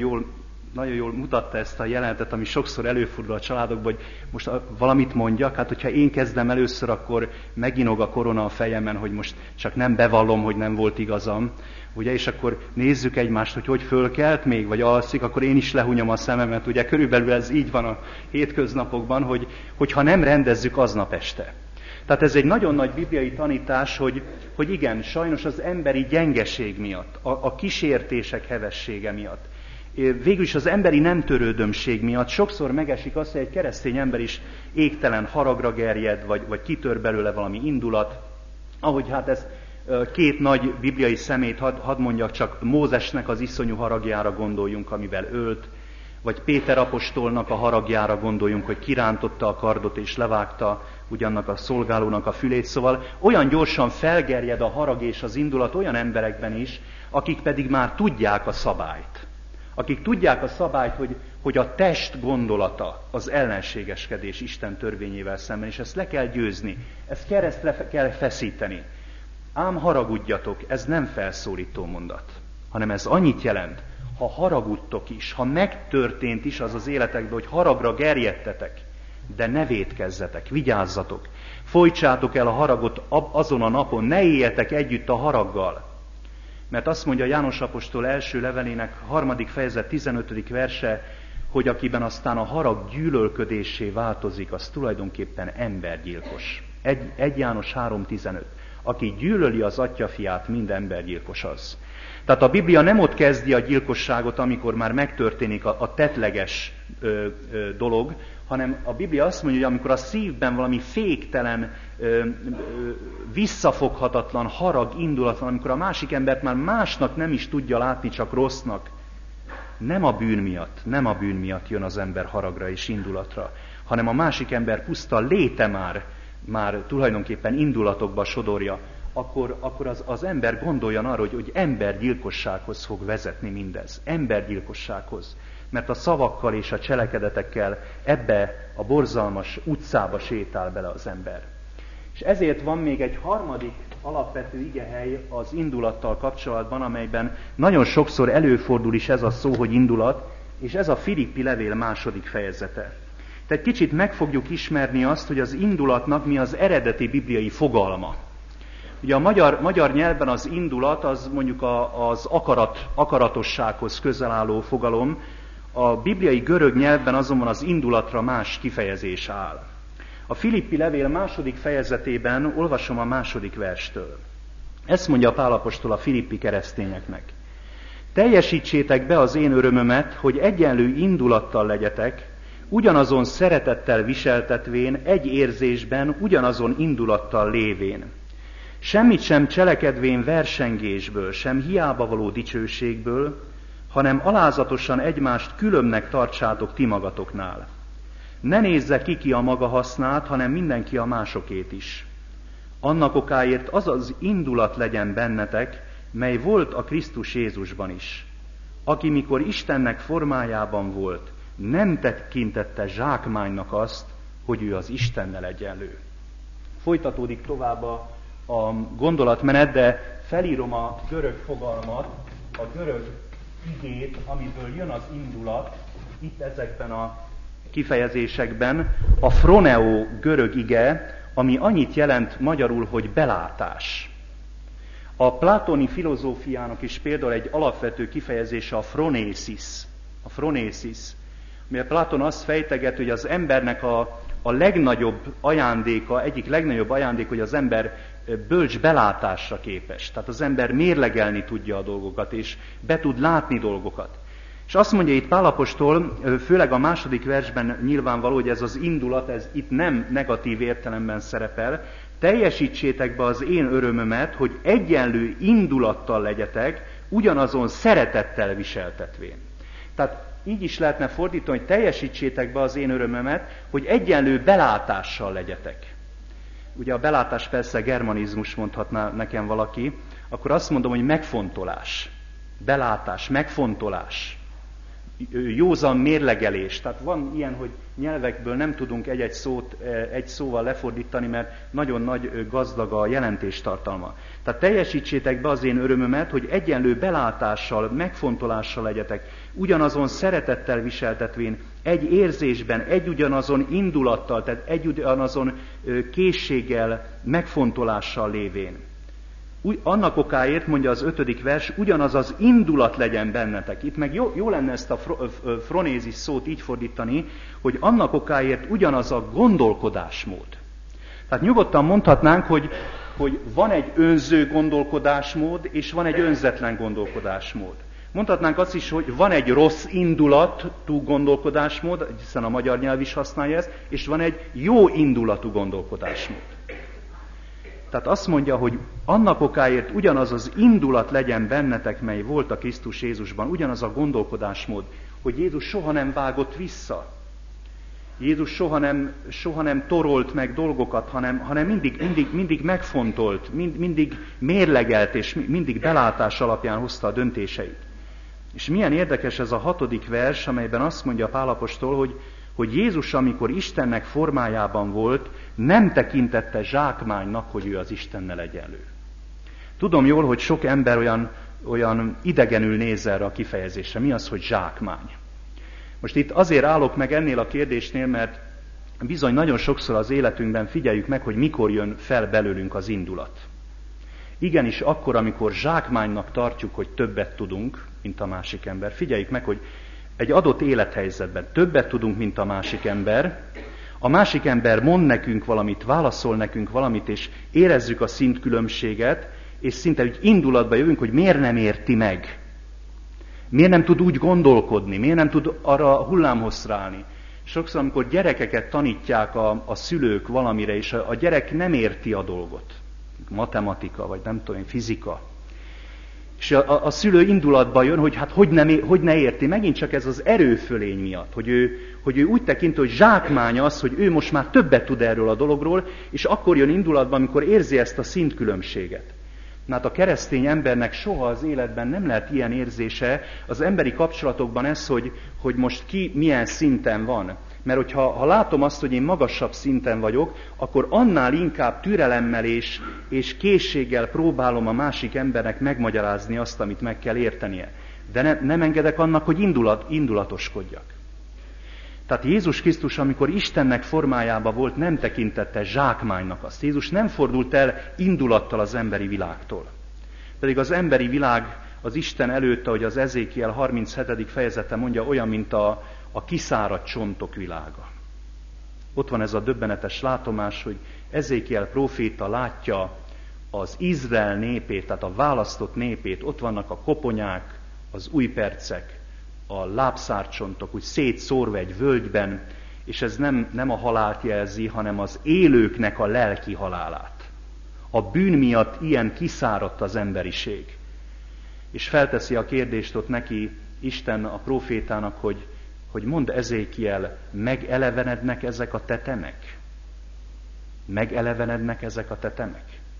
jól mutatta ezt a jelenetet, ami sokszor előfordul a családokban, hogy most valamit mondjak, hát hogyha én kezdem először, akkor meginog a korona a fejemen, hogy most csak nem bevallom, hogy nem volt igazam, ugye, és akkor nézzük egymást, hogy fölkelt még, vagy alszik, akkor én is lehunyom a szememet, ugye, körülbelül ez így van a hétköznapokban, hogyha nem rendezzük aznap este. Tehát ez egy nagyon nagy bibliai tanítás, hogy igen, sajnos az emberi gyengeség miatt, a kísértések hevessége miatt, végül is az emberi nem törődömség miatt sokszor megesik az, hogy egy keresztény ember is égtelen haragra gerjed, vagy kitör belőle valami indulat. Ahogy hát ez két nagy bibliai szemét, hadd mondjak csak, Mózesnek az iszonyú haragjára gondoljunk, amivel ölt, vagy Péter apostolnak a haragjára gondoljunk, hogy kirántotta a kardot és levágta ugyannak a szolgálónak a fülét. Szóval olyan gyorsan felgerjed a harag és az indulat olyan emberekben is, akik pedig már tudják a szabályt. Akik tudják a szabályt, hogy a test gondolata az ellenségeskedés Isten törvényével szemben, és ezt le kell győzni, ezt keresztre kell feszíteni. Ám haragudjatok, ez nem felszólító mondat, hanem ez annyit jelent, ha haragudtok is, ha megtörtént is az életekben, hogy haragra gerjedtetek, de ne vétkezzetek, vigyázzatok, folytsátok el a haragot azon a napon, ne éljetek együtt a haraggal. Mert azt mondja János apostol első levelének 3. fejezet 15. verse, hogy akiben aztán a harag gyűlölködéssé változik, az tulajdonképpen embergyilkos. 1 János 3.15. Aki gyűlöli az atyafiát, mind embergyilkos az. Tehát a Biblia nem ott kezdi a gyilkosságot, amikor már megtörténik a tettleges dolog, hanem a Biblia azt mondja, hogy amikor a szívben valami féktelen, visszafoghatatlan harag indulat van, amikor a másik embert már másnak nem is tudja látni, csak rossznak, nem a bűn miatt jön az ember haragra és indulatra, hanem a másik ember puszta léte már tulajdonképpen indulatokba sodorja, akkor az ember gondoljon arra, hogy embergyilkossághoz fog vezetni mindez. Embergyilkossághoz. Mert a szavakkal és a cselekedetekkel ebbe a borzalmas utcába sétál bele az ember. És ezért van még egy harmadik alapvető igehely az indulattal kapcsolatban, amelyben nagyon sokszor előfordul is ez a szó, hogy indulat, és ez a Filippi levél 2. fejezete. Tehát kicsit meg fogjuk ismerni azt, hogy az indulatnak mi az eredeti bibliai fogalma. Ugye a magyar nyelvben az indulat az mondjuk az akaratossághoz közel álló fogalom, a bibliai görög nyelvben azonban az indulatra más kifejezés áll. A Filippi levél 2. fejezetében olvasom a 2. verstől. Ezt mondja Pál apostol a filippi keresztényeknek. Teljesítsétek be az én örömömet, hogy egyenlő indulattal legyetek, ugyanazon szeretettel viseltetvén, egy érzésben, ugyanazon indulattal lévén. Semmit sem cselekedvén versengésből, sem hiába való dicsőségből, hanem alázatosan egymást különbnek tartsátok ti magatoknál. Ne nézze ki a maga hasznát, hanem mindenki a másokét is. Annak okáért az az indulat legyen bennetek, mely volt a Krisztus Jézusban is, aki mikor Istennek formájában volt, nem tekintette zsákmánynak azt, hogy ő az Istennel egyenlő. Folytatódik tovább a gondolatmenet, de felírom a görög fogalmat, a görög igét, amiből jön az indulat, itt ezekben a kifejezésekben, a phroneo görög ige, ami annyit jelent magyarul, hogy belátás. A plátóni filozófiának is például egy alapvető kifejezése a phronésis, mert Pláton azt fejteget, hogy az embernek a legnagyobb ajándéka, egyik legnagyobb ajándék, hogy az ember bölcs belátásra képes. Tehát az ember mérlegelni tudja a dolgokat, és be tud látni dolgokat. És azt mondja itt Pál apostol, főleg a 2. versben nyilvánvaló, hogy ez az indulat, ez itt nem negatív értelemben szerepel. Teljesítsétek be az én örömömet, hogy egyenlő indulattal legyetek, ugyanazon szeretettel viseltetvén. Tehát így is lehetne fordítani, hogy teljesítsétek be az én örömömet, hogy egyenlő belátással legyetek. Ugye a belátás persze germanizmus, mondhatná nekem valaki, akkor azt mondom, hogy megfontolás. Belátás, megfontolás. Józan mérlegelés. Tehát van ilyen, hogy nyelvekből nem tudunk egy-egy szót egy szóval lefordítani, mert nagyon nagy gazdag a jelentéstartalma. Tehát teljesítsétek be az én örömömet, hogy egyenlő belátással, megfontolással legyetek, ugyanazon szeretettel viseltetvén, egy érzésben, egy ugyanazon indulattal, tehát egy ugyanazon készséggel, megfontolással lévén. Annak okáért, mondja az 5. vers, ugyanaz az indulat legyen bennetek. Itt meg jó lenne ezt a phronézis szót így fordítani, hogy annak okáért ugyanaz a gondolkodásmód. Tehát nyugodtan mondhatnánk, hogy van egy önző gondolkodásmód, és van egy önzetlen gondolkodásmód. Mondhatnánk azt is, hogy van egy rossz indulatú gondolkodásmód, hiszen a magyar nyelv is használja ezt, és van egy jó indulatú gondolkodásmód. Tehát azt mondja, hogy annak okáért ugyanaz az indulat legyen bennetek, mely volt a Krisztus Jézusban, ugyanaz a gondolkodásmód, hogy Jézus soha nem vágott vissza. Jézus soha nem torolt meg dolgokat, hanem mindig megfontolt, mindig mérlegelt, és mindig belátás alapján hozta a döntéseit. És milyen érdekes ez a 6. vers, amelyben azt mondja Pál apostol, hogy Jézus, amikor Istennek formájában volt, nem tekintette zsákmánynak, hogy ő az Istennel egyenlő. Tudom jól, hogy sok ember olyan idegenül néz erre a kifejezésre. Mi az, hogy zsákmány? Most itt azért állok meg ennél a kérdésnél, mert bizony nagyon sokszor az életünkben figyeljük meg, hogy mikor jön fel belőlünk az indulat. Igenis akkor, amikor zsákmánynak tartjuk, hogy többet tudunk, mint a másik ember. Figyeljük meg, hogy egy adott élethelyzetben többet tudunk, mint a másik ember mond nekünk valamit, válaszol nekünk valamit, és érezzük a szintkülönbséget, és szinte úgy indulatba jövünk, hogy miért nem érti meg. Miért nem tud úgy gondolkodni, miért nem tud arra hullámhosszra állni. Sokszor, amikor gyerekeket tanítják a szülők valamire, és a gyerek nem érti a dolgot, matematika, vagy nem tudom, fizika, és a szülő indulatba jön, hogy hát hogy ne érti, megint csak ez az erőfölény miatt, hogy ő úgy tekinti, hogy zsákmány az, hogy ő most már többet tud erről a dologról, és akkor jön indulatba, amikor érzi ezt a szintkülönbséget. Na hát a keresztény embernek soha az életben nem lehet ilyen érzése, az emberi kapcsolatokban ez, hogy most ki milyen szinten van. Mert hogyha látom azt, hogy én magasabb szinten vagyok, akkor annál inkább türelemmel és készséggel próbálom a másik embernek megmagyarázni azt, amit meg kell értenie. De nem engedek annak, hogy indulatoskodjak. Tehát Jézus Krisztus, amikor Istennek formájában volt, nem tekintette zsákmánynak azt. Jézus nem fordult el indulattal az emberi világtól. Pedig az emberi világ az Isten előtt, ahogy az Ezékiel 37. fejezete mondja, olyan, mint a kiszáradt csontok világa. Ott van ez a döbbenetes látomás, hogy Ezékiel próféta látja az Izrael népét, tehát a választott népét, ott vannak a koponyák, az újpercek, a lábszárcsontok, úgy szétszórva egy völgyben, és ez nem a halált jelzi, hanem az élőknek a lelki halálát. A bűn miatt ilyen kiszáradt az emberiség. És felteszi a kérdést ott neki Isten a prófétának, hogy mondd Ezékiel, megelevenednek ezek a tetemek? Megelevenednek ezek a tetemek?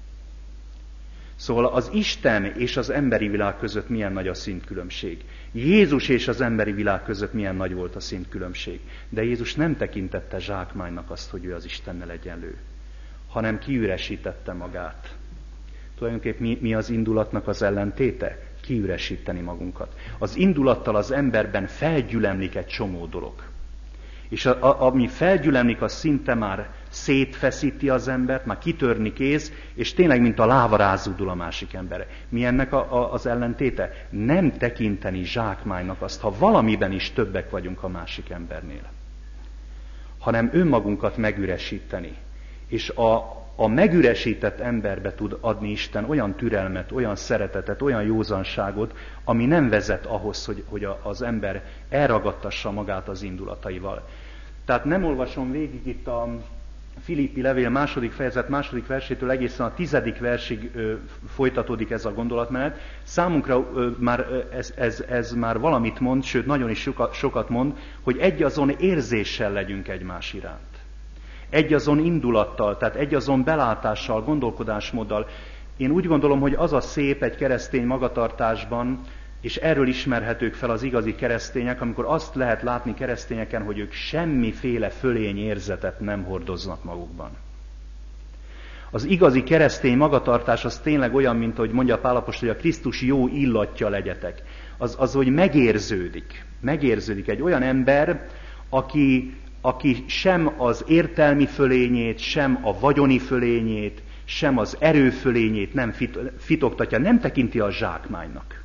Szóval az Isten és az emberi világ között milyen nagy a szintkülönbség. Jézus és az emberi világ között milyen nagy volt a szintkülönbség. De Jézus nem tekintette zsákmánynak azt, hogy ő az Istennel egyenlő, hanem kiüresítette magát. Tulajdonképpen mi az indulatnak az ellentéte? Kiüresíteni magunkat. Az indulattal az emberben felgyülemlik egy csomó dolog. És ami felgyülemlik, az szinte már szétfeszíti az embert, már kitörni kész, és tényleg, mint a láva rázódul a másik emberre. Mi ennek az ellentéte? Nem tekinteni zsákmánynak azt, ha valamiben is többek vagyunk a másik embernél. Hanem önmagunkat megüresíteni. És a megüresített emberbe tud adni Isten olyan türelmet, olyan szeretetet, olyan józanságot, ami nem vezet ahhoz, hogy az ember elragadtassa magát az indulataival. Tehát nem olvasom végig itt a Filippi levél 2. fejezet 2. versétől egészen a 10. versig folytatódik ez a gondolatmenet. Számunkra már ez már valamit mond, sőt nagyon is sokat mond, hogy egyazon érzéssel legyünk egymás iránt. Egyazon indulattal, tehát egyazon belátással, gondolkodásmóddal. Én úgy gondolom, hogy az a szép egy keresztény magatartásban, és erről ismerhetők fel az igazi keresztények, amikor azt lehet látni keresztényeken, hogy ők semmiféle fölény érzetet nem hordoznak magukban. Az igazi keresztény magatartás az tényleg olyan, mint ahogy mondja Pál apostol, hogy a Krisztus jó illatja legyetek. Az, hogy megérződik. Megérződik egy olyan ember, aki sem az értelmi fölényét, sem a vagyoni fölényét, sem az erő fölényét nem fitoktatja, nem tekinti a zsákmánynak.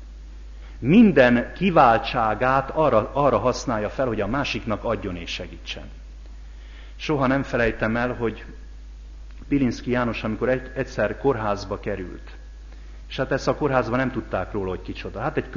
Minden kiváltságát arra használja fel, hogy a másiknak adjon és segítsen. Soha nem felejtem el, hogy Pilinszky János, amikor egyszer kórházba került, és hát ezt a kórházban nem tudták róla, hogy kicsoda. Hát egy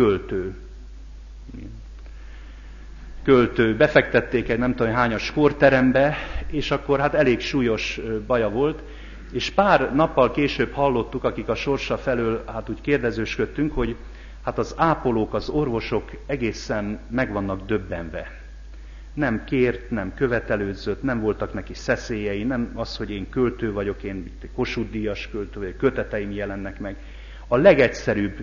költő, befektették egy nem tudom hányas kórterembe, és akkor hát elég súlyos baja volt, és pár nappal később hallottuk, akik a sorsa felől hát úgy kérdezősködtünk, hogy hát az ápolók, az orvosok egészen meg vannak döbbenve. Nem kért, nem követelődzött, nem voltak neki szeszélyei, nem az, hogy én költő vagyok, én Kossuth-díjas költő vagyok, köteteim jelennek meg. A legegyszerűbb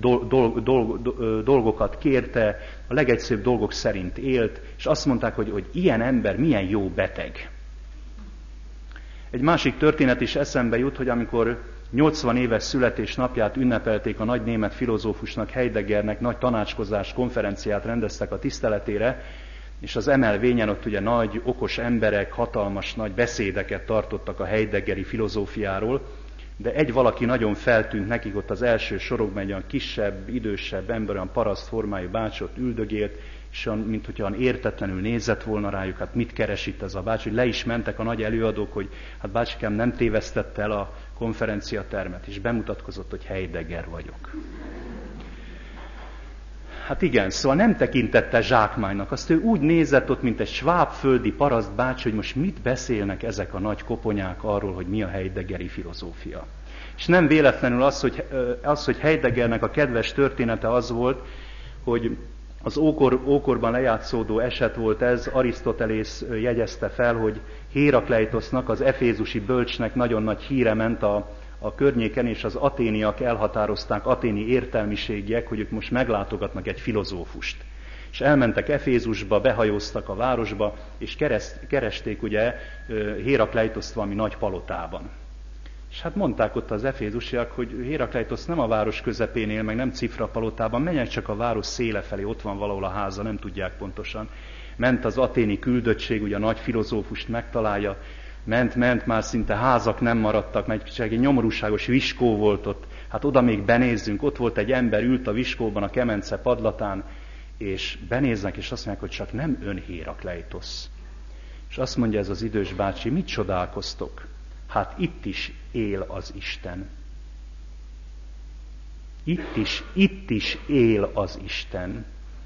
dolgokat kérte, a legegyszerűbb dolgok szerint élt, és azt mondták, hogy ilyen ember milyen jó beteg. Egy másik történet is eszembe jut, hogy amikor 80 éves születésnapját ünnepelték a nagy német filozófusnak, Heideggernek, nagy tanácskozás konferenciát rendeztek a tiszteletére, és az emelvényen ott ugye nagy, okos emberek, hatalmas, nagy beszédeket tartottak a heideggeri filozófiáról, de egy valaki nagyon feltűnt nekik ott az első sorokban, egy olyan kisebb, idősebb ember, olyan paraszt formájú bácsi ott üldögélt, és olyan, mint hogy olyan értetlenül nézett volna rájuk, hát mit keres itt ez a bácsi, hogy le is mentek a nagy előadók, hogy hát bácsikám nem tévesztette el a konferenciatermet, és bemutatkozott, hogy Heidegger vagyok. Hát igen, szóval nem tekintette zsákmánynak. Azt ő úgy nézett ott, mint egy svábföldi paraszt bácsi, hogy most mit beszélnek ezek a nagy koponyák arról, hogy mi a heideggeri filozófia. És nem véletlenül az, hogy Heideggernek a kedves története az volt, hogy az ókorban lejátszódó eset volt ez, Arisztotelész jegyezte fel, hogy Hérakleitosznak, az efézusi bölcsnek nagyon nagy híre ment a környéken, és az aténiak elhatározták, aténi értelmiségiek, hogy ők most meglátogatnak egy filozófust. És elmentek Efézusba, behajóztak a városba, és keresték ugye Hérakleitoszt valami nagy palotában. És hát mondták ott az efézusiak, hogy Hérakleitosz nem a város közepén él, meg nem Cifra palotában, menjenek csak a város széle felé, ott van valahol a háza, nem tudják pontosan. ment az athéni küldöttség, ugye a nagy filozófust megtalálja, ment, már szinte házak nem maradtak, mert egy nyomorúságos viskó volt ott. Hát oda még benézzünk, ott volt egy ember, ült a viskóban a kemence padlatán, és benéznek, és azt mondják, hogy csak nem ön Hérakleitosz. És azt mondja ez az idős bácsi, mit csodálkoztok? Hát itt is él az Isten. Itt is él az Isten.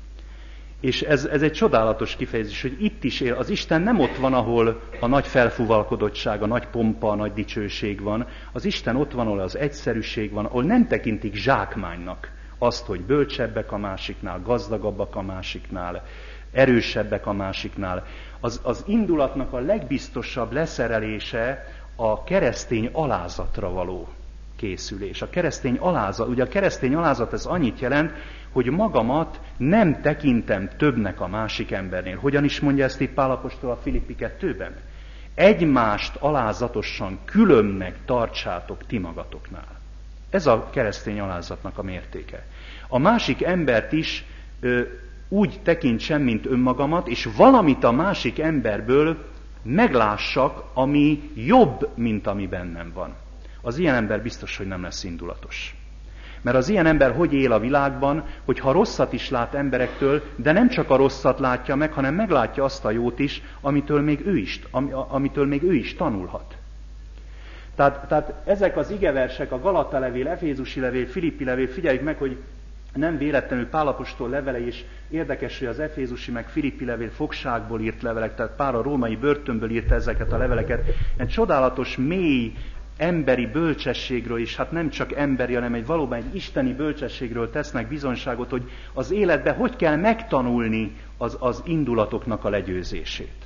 És ez egy csodálatos kifejezés, hogy itt is él. Az Isten nem ott van, ahol a nagy felfúvalkodottság, a nagy pompa, a nagy dicsőség van. Az Isten ott van, ahol az egyszerűség van, ahol nem tekintik zsákmánynak azt, hogy bölcsebbek a másiknál, gazdagabbak a másiknál, erősebbek a másiknál. Az indulatnak a legbiztosabb leszerelése a keresztény alázatra való készülés. A keresztény alázat, ugye a keresztény alázat ez annyit jelent, hogy magamat nem tekintem többnek a másik embernél. Hogyan is mondja ezt itt Pál apostol a Filippi 2-ben? Egymást alázatosan különbnek tartsátok ti magatoknál. Ez a keresztény alázatnak a mértéke. A másik embert is úgy tekintsem, mint önmagamat, és valamit a másik emberből meglássak, ami jobb, mint ami bennem van. Az ilyen ember biztos, hogy nem lesz indulatos. Mert az ilyen ember hogy él a világban, hogy ha rosszat is lát emberektől, de nem csak a rosszat látja meg, hanem meglátja azt a jót is, amitől még ő is tanulhat. Tehát ezek az igeversek, a Galata levél, Efézusi levél, Filippi levél, figyeljük meg, hogy nem véletlenül Pál apostol levelei, és érdekes, hogy az Efézusi meg Filippi levél fogságból írt levelek, tehát Pál a római börtönből írta ezeket a leveleket. Egy csodálatos, mély, emberi bölcsességről is, hát nem csak emberi, hanem valóban egy isteni bölcsességről tesznek bizonyságot, hogy az életben hogy kell megtanulni az indulatoknak a legyőzését.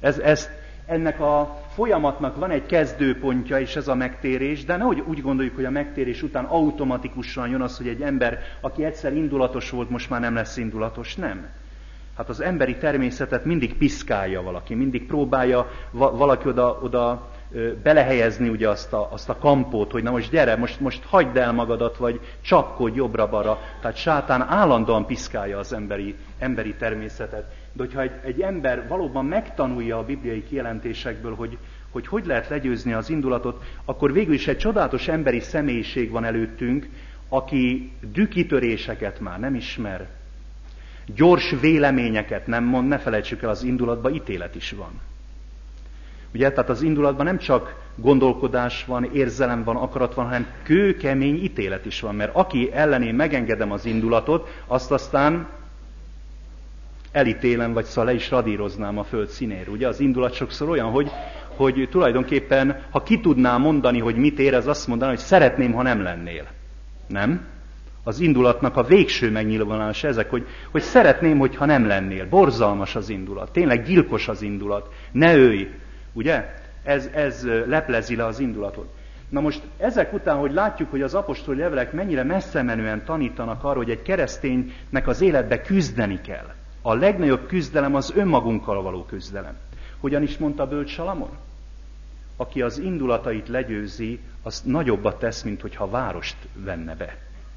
Ennek a folyamatnak van egy kezdőpontja, és ez a megtérés, de nehogy úgy gondoljuk, hogy a megtérés után automatikusan jön az, hogy egy ember, aki egyszer indulatos volt, most már nem lesz indulatos. Nem. Hát az emberi természetet mindig piszkálja valaki, mindig próbálja valaki oda belehelyezni ugye azt a kampót, hogy na most gyere, most hagyd el magadat, vagy csapkodj jobbra-balra. Tehát sátán állandóan piszkálja az emberi természetet. De hogyha egy ember valóban megtanulja a bibliai kijelentésekből, hogy lehet legyőzni az indulatot, akkor végül is egy csodálatos emberi személyiség van előttünk, aki dühkitöréseket már nem ismer, gyors véleményeket nem mond, ne felejtsük el, az indulatban ítélet is van. Ugye, tehát az indulatban nem csak gondolkodás van, érzelem van, akarat van, hanem kőkemény ítélet is van, mert aki ellenén megengedem az indulatot, azt aztán elítélem, vagy le is radíroznám a föld színéről. Ugye az indulat sokszor olyan, hogy tulajdonképpen, ha ki tudná mondani, hogy mit érez, azt mondaná, hogy szeretném, ha nem lennél. Nem? Az indulatnak a végső megnyilvánulása ezek, hogy szeretném, hogyha nem lennél. Borzalmas az indulat. Tényleg gyilkos az indulat. Ne ölj. Ugye? Ez leplezi le az indulatot. Na most ezek után, hogy látjuk, hogy az apostoli levelek mennyire messze menően tanítanak arról, hogy egy kereszténynek az életbe küzdeni kell. A legnagyobb küzdelem az önmagunkkal való küzdelem. Hogyan is mondta bölcs Salamon? Aki az indulatait legyőzi, az nagyobbat tesz, mint hogyha várost venne be.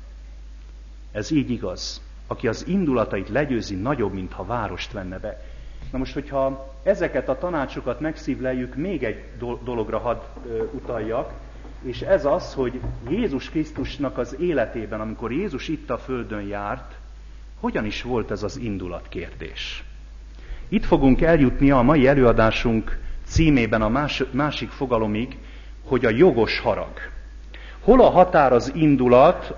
Ez így igaz. Aki az indulatait legyőzi, nagyobb, mintha várost venne be. Na most, hogyha ezeket a tanácsokat megszívleljük, még egy dologra hadd utaljak, és ez az, hogy Jézus Krisztusnak az életében, amikor Jézus itt a földön járt, hogyan is volt ez az indulatkérdés? Itt fogunk eljutni a mai előadásunk címében a másik fogalomig, hogy a jogos harag. Hol a határ az indulat,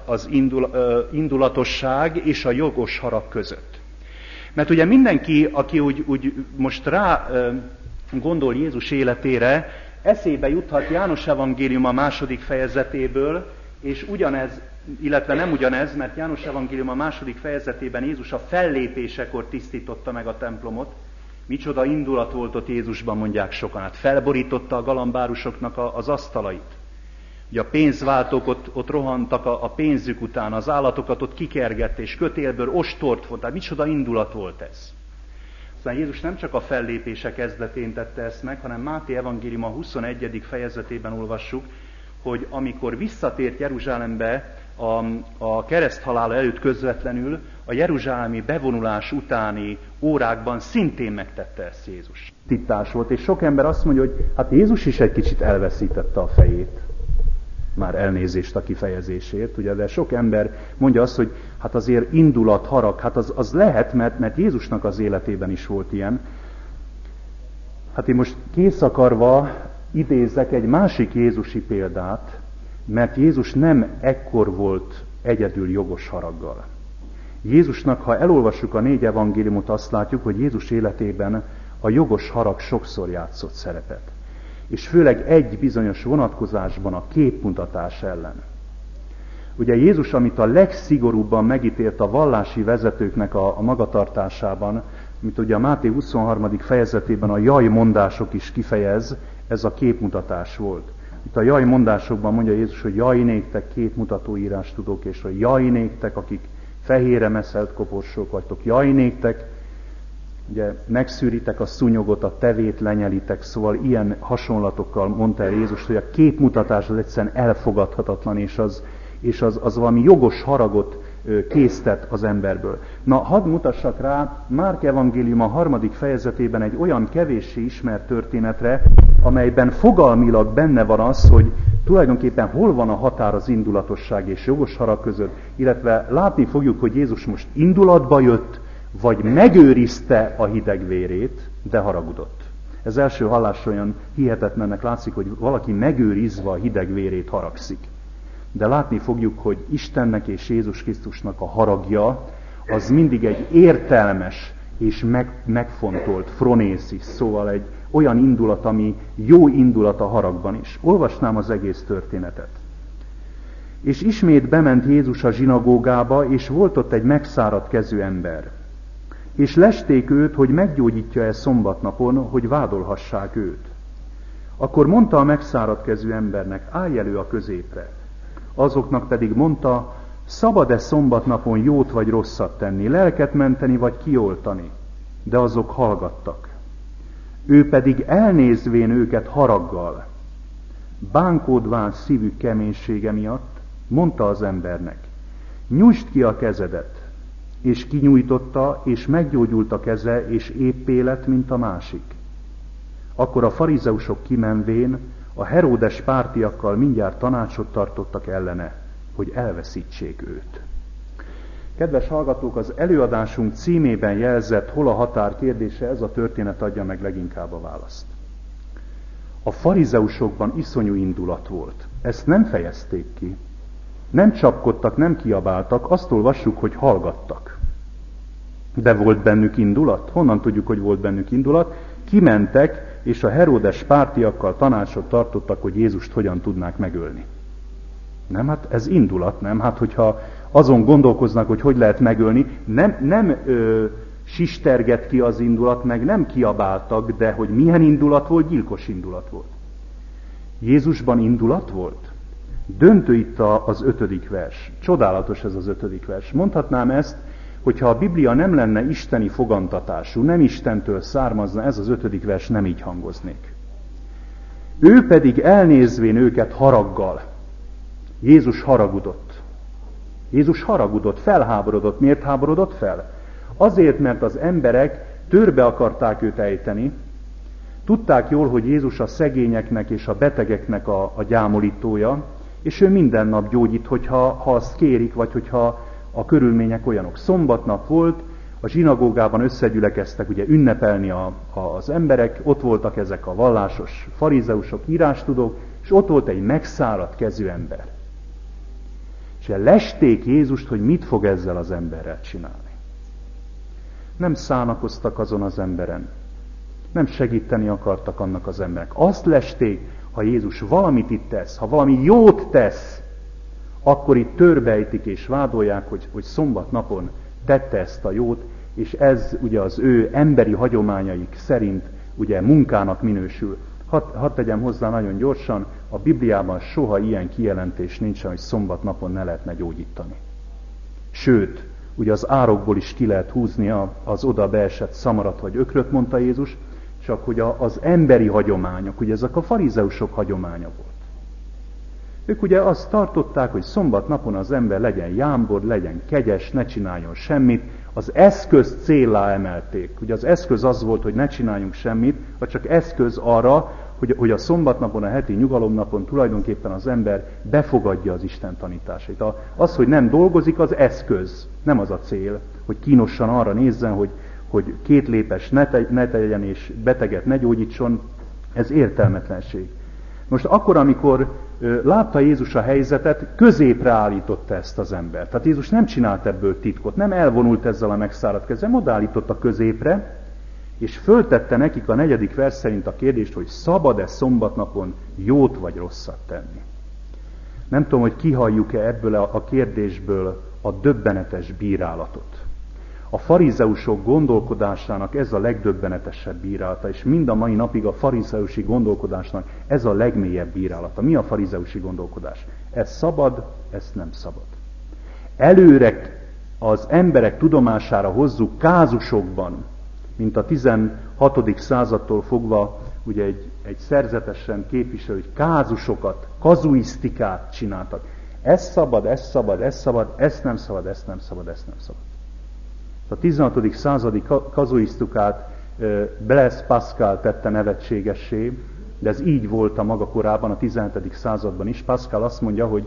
indulatosság és a jogos harag között? Mert ugye mindenki, aki úgy most rá gondol Jézus életére, eszébe juthat János evangélium a 2. fejezetéből, és ugyanez, illetve nem ugyanez, mert János evangélium a 2. fejezetében Jézus a fellépésekor tisztította meg a templomot. Micsoda indulat volt ott Jézusban, mondják sokan. Hát felborította a galambárusoknak az asztalait. Ugye a pénzváltók ott rohantak a pénzük után, az állatokat ott kikergett, és kötélből ostort volt. Tehát micsoda indulat volt ez. Aztán Jézus nem csak a fellépése kezdetén tette ezt meg, hanem Máté evangélium a 21. fejezetében olvassuk, hogy amikor visszatért Jeruzsálembe a kereszthalála előtt közvetlenül, a jeruzsálemi bevonulás utáni órákban szintén megtette ezt Jézus. Tittás volt, és sok ember azt mondja, hogy hát Jézus is egy kicsit elveszítette a fejét. Már elnézést a kifejezésért, ugye, de sok ember mondja azt, hogy hát azért indulat, harag, hát az lehet, mert Jézusnak az életében is volt ilyen. Hát én most kész akarva idézek egy másik jézusi példát, mert Jézus nem ekkor volt egyedül jogos haraggal. Jézusnak, ha elolvassuk a 4 evangéliumot, azt látjuk, hogy Jézus életében a jogos harag sokszor játszott szerepet. És főleg egy bizonyos vonatkozásban, a képmutatás ellen. Ugye Jézus, amit a legszigorúbban megítélt a vallási vezetőknek a magatartásában, mint ugye a Máté 23. fejezetében a jaj mondások is kifejez, ez a képmutatás volt. Itt a jaj mondásokban mondja Jézus, hogy jaj néktek képmutató írástudók, és hogy jaj néktek, akik fehérre meszelt koporsók vagytok, jaj néktek, ugye megszűritek a szúnyogot, a tevét lenyelitek, szóval ilyen hasonlatokkal mondta el Jézus, hogy a képmutatás az egyszerűen elfogadhatatlan, és az valami jogos haragot késztet az emberből. Na, hadd mutassak rá Márk evangélium a 3. fejezetében egy olyan kevéssé ismert történetre, amelyben fogalmilag benne van az, hogy tulajdonképpen hol van a határ az indulatosság és jogos harag között, illetve látni fogjuk, hogy Jézus most indulatba jött, vagy megőrizte a hideg vérét, de haragudott. Ez első hallásra olyan hihetetlennek látszik, hogy valaki megőrizve a hideg vérét haragszik. De látni fogjuk, hogy Istennek és Jézus Krisztusnak a haragja, az mindig egy értelmes és megfontolt phronészis, szóval egy olyan indulat, ami jó indulat a haragban is. Olvasnám az egész történetet. És ismét bement Jézus a zsinagógába, és volt ott egy megszáradt kezű ember. És lesték őt, hogy meggyógyítja-e szombatnapon, hogy vádolhassák őt. Akkor mondta a megszáradt kezű embernek, állj elő a középre. Azoknak pedig mondta, szabad-e szombatnapon jót vagy rosszat tenni, lelket menteni vagy kioltani? De azok hallgattak. Ő pedig elnézvén őket haraggal, bánkódván szívük keménysége miatt, mondta az embernek, nyújtsd ki a kezedet, és kinyújtotta, és meggyógyult a keze, és éppé lett, mint a másik. Akkor a farizeusok kimenvén a Heródes pártiakkal mindjárt tanácsot tartottak ellene, hogy elveszítsék őt. Kedves hallgatók, az előadásunk címében jelzett hol a határ kérdése, ez a történet adja meg leginkább a választ. A farizeusokban iszonyú indulat volt. Ezt nem fejezték ki. Nem csapkodtak, nem kiabáltak, azt olvassuk, hogy hallgattak. De volt bennük indulat? Honnan tudjuk, hogy volt bennük indulat? Kimentek, és a Heródes pártiakkal tanácsot tartottak, hogy Jézust hogyan tudnák megölni. Nem, hát ez indulat, nem? Hát hogyha azon gondolkoznak, hogy lehet megölni, nem sisterget ki az indulat, meg nem kiabáltak, de hogy milyen indulat volt, gyilkos indulat volt. Jézusban indulat volt? Döntő itt az 5. vers. Csodálatos ez az 5. vers. Mondhatnám ezt, hogyha a Biblia nem lenne isteni fogantatású, nem Istentől származna, ez az 5. vers nem így hangoznék. Ő pedig elnézvén őket haraggal. Jézus haragudott. Jézus haragudott, felháborodott. Miért háborodott fel? Azért, mert az emberek törbe akarták őt ejteni. Tudták jól, hogy Jézus a szegényeknek és a betegeknek a gyámolítója, és ő minden nap gyógyít, ha azt kérik, vagy hogyha a körülmények olyanok. Szombatnap volt, a zsinagógában összegyülekeztek ugye ünnepelni az emberek, ott voltak ezek a vallásos farizeusok, írástudók, és ott volt egy megszáradt kezű ember. És lesték Jézust, hogy mit fog ezzel az emberrel csinálni. Nem szánakoztak azon az emberen. Nem segíteni akartak annak az emberek. Azt lesték, ha Jézus valamit itt tesz, ha valami jót tesz, akkor itt törbejtik és vádolják, hogy szombatnapon tette ezt a jót, és ez ugye az ő emberi hagyományaik szerint ugye munkának minősül. Hadd tegyem hozzá nagyon gyorsan, a Bibliában soha ilyen kijelentés nincsen, hogy szombatnapon ne lehetne gyógyítani. Sőt, ugye az árokból is ki lehet húzni az oda beesett szamarat vagy ökröt, mondta Jézus, csak hogy az emberi hagyományok, ugye ezek a farizeusok hagyománya volt. Ők ugye azt tartották, hogy szombatnapon az ember legyen jámbor, legyen kegyes, ne csináljon semmit. Az eszköz céllá emelték. Ugye az eszköz az volt, hogy ne csináljunk semmit, vagy csak eszköz arra, hogy a szombatnapon, a heti nyugalomnapon tulajdonképpen az ember befogadja az Isten tanításait. Az, hogy nem dolgozik, az eszköz, nem az a cél, hogy kínosan arra nézzen, hogy 2 lépes ne tegyen és beteget ne gyógyítson, ez értelmetlenség. Most akkor, amikor látta Jézus a helyzetet, középre állította ezt az embert. Tehát Jézus nem csinált ebből titkot, nem elvonult ezzel a megszáradt kezzel, odaállította középre, és föltette nekik a 4. vers szerint a kérdést, hogy szabad-e szombatnapon jót vagy rosszat tenni. Nem tudom, hogy kihalljuk-e ebből a kérdésből a döbbenetes bírálatot. A farizeusok gondolkodásának ez a legdöbbenetesebb bírálata, és mind a mai napig a farizeusi gondolkodásnak ez a legmélyebb bírálata. Mi a farizeusi gondolkodás? Ez szabad, ez nem szabad. Előre az emberek tudomására hozzuk kázusokban, mint a 16. századtól fogva ugye egy szerzetesen képviselő, hogy kázusokat, kazuisztikát csináltak. Ez szabad, ez szabad, ez szabad, ezt nem szabad, ezt nem szabad, ezt nem szabad. A 16. századi kazuisztikát Blaise Pascal tette nevetségessé, de ez így volt a maga korában, a 17. században is. Pascal azt mondja, hogy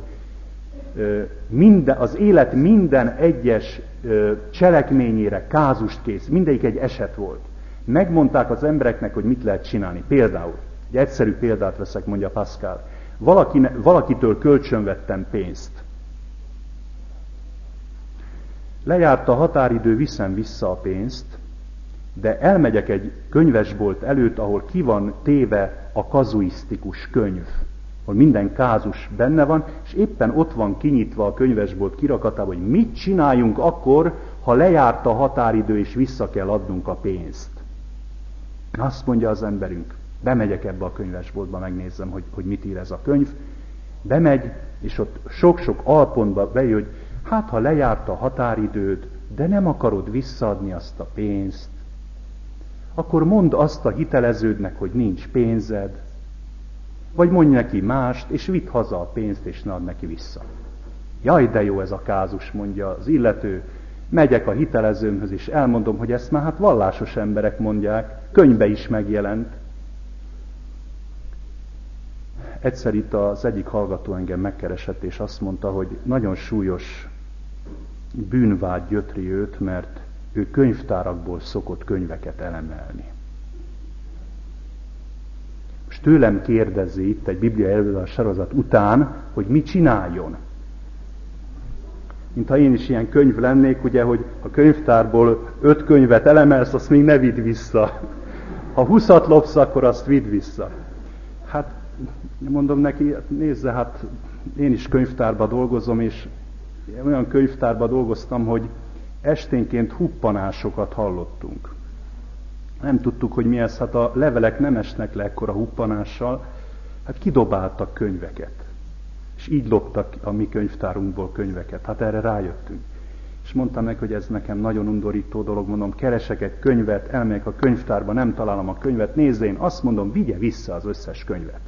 az élet minden egyes cselekményére kázust kész, mindegyik egy eset volt. Megmondták az embereknek, hogy mit lehet csinálni. Például, egy egyszerű példát veszek, mondja Pascal. Valakitől kölcsönvettem pénzt. Lejárt a határidő, viszem vissza a pénzt, de elmegyek egy könyvesbolt előtt, ahol ki van téve a kazuisztikus könyv, ahol minden kázus benne van, és éppen ott van kinyitva a könyvesbolt kirakatában, hogy mit csináljunk akkor, ha lejárt a határidő, és vissza kell adnunk a pénzt. Azt mondja az emberünk, bemegyek ebbe a könyvesboltba, megnézem, hogy mit ír ez a könyv. Bemegy, és ott sok-sok alpontba bejön, hogy hát ha lejárt a határidőd, de nem akarod visszaadni azt a pénzt, akkor mondd azt a hiteleződnek, hogy nincs pénzed, vagy mondj neki mást, és vidd haza a pénzt, és ne add neki vissza. Jaj, de jó ez a kázus, mondja az illető. Megyek a hitelezőmhöz, és elmondom, hogy ezt már hát vallásos emberek mondják, könyvbe is megjelent. Egyszer itt az egyik hallgató engem megkeresett, és azt mondta, hogy nagyon súlyos bűnvágy gyötri őt, mert ő könyvtárakból szokott könyveket elemelni. Most tőlem kérdezi itt egy Biblia előadás sorozat után, hogy mit csináljon. Mintha én is ilyen könyv lennék, ugye, hogy a könyvtárból 5 könyvet elemelsz, azt még ne vidd vissza. Ha 20-at lopsz, akkor azt vidd vissza. Hát mondom neki, nézze, hát én is könyvtárba dolgozom, és olyan könyvtárba dolgoztam, hogy esténként huppanásokat hallottunk. Nem tudtuk, hogy mi ez, hát a levelek nem esnek le ekkora huppanással, hát kidobáltak könyveket. És így loptak a mi könyvtárunkból könyveket. Hát erre rájöttünk. És mondtam neki, hogy ez nekem nagyon undorító dolog, mondom, keresek egy könyvet, elmegyek a könyvtárba, nem találom a könyvet, nézze, én azt mondom, vigye vissza az összes könyvet.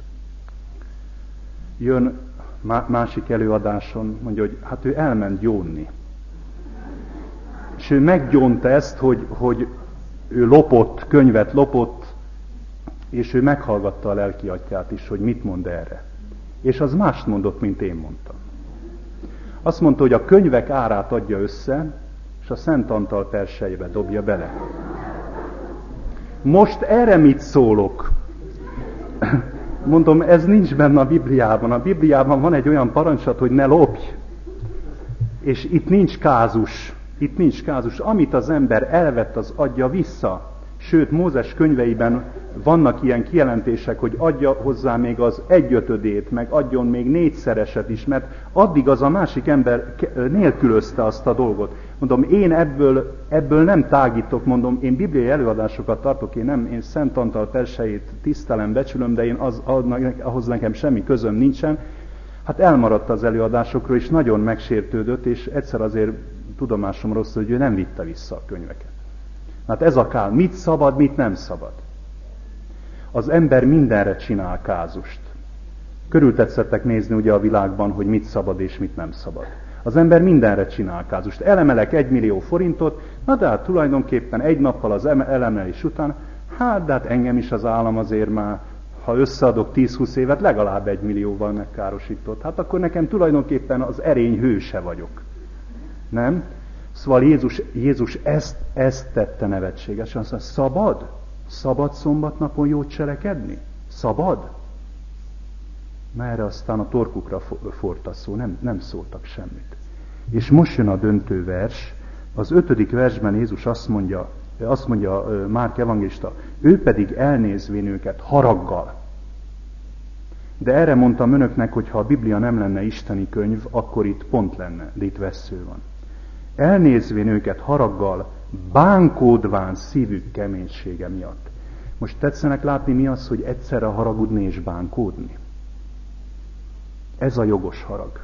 Jön másik előadáson, mondja, hogy hát ő elment gyónni. És ő meggyónta ezt, hogy ő könyvet lopott, és ő meghallgatta a lelki atyát is, hogy mit mond erre. És az mást mondott, mint én mondtam. Azt mondta, hogy a könyvek árát adja össze, és a Szent Antal persejébe dobja bele. Most erre mit szólok? Mondom, ez nincs benne a Bibliában. A Bibliában van egy olyan parancslat, hogy ne lopj. És itt nincs kázus. Itt nincs kázus. Amit az ember elvett, az adja vissza. Sőt, Mózes könyveiben vannak ilyen kijelentések, hogy adja hozzá még az 1/5, meg adjon még 4-szereset is, mert addig az a másik ember nélkülözte azt a dolgot. Mondom, én ebből nem tágítok, mondom, én bibliai előadásokat tartok, én Szent Antal persejét tisztelem, becsülöm, de én ahhoz nekem semmi közöm nincsen. Hát elmaradt az előadásokról, és nagyon megsértődött, és egyszer azért tudomásom rossz, hogy ő nem vitte vissza a könyveket. Hát ez a kál, mit szabad, mit nem szabad. Az ember mindenre csinál kázust. Körültetszettek nézni ugye a világban, hogy mit szabad és mit nem szabad. Az ember mindenre csinál kázust. Elemelek 1 millió forintot, na de hát tulajdonképpen egy nappal az elemelés után, de hát engem is az állam azért már, ha összeadok 10-20 évet, legalább 1 millióval megkárosított. Hát akkor nekem tulajdonképpen az erény hőse vagyok. Nem? Szóval Jézus ezt tette nevetségesen. Azt mondja, szabad szombatnapon jót cselekedni? Szabad? Na erre aztán a torkukra forrt a szó, nem szóltak semmit. És most jön a döntő vers, az 5. versben Jézus azt mondja Márk evangélista, ő pedig elnézvén őket haraggal. De erre mondtam önöknek, hogy ha a Biblia nem lenne isteni könyv, akkor itt pont lenne, de itt vessző van. Elnézvén őket haraggal, bánkódván szívük keménysége miatt. Most tetszenek látni, mi az, hogy egyszerre haragudni és bánkódni? Ez a jogos harag.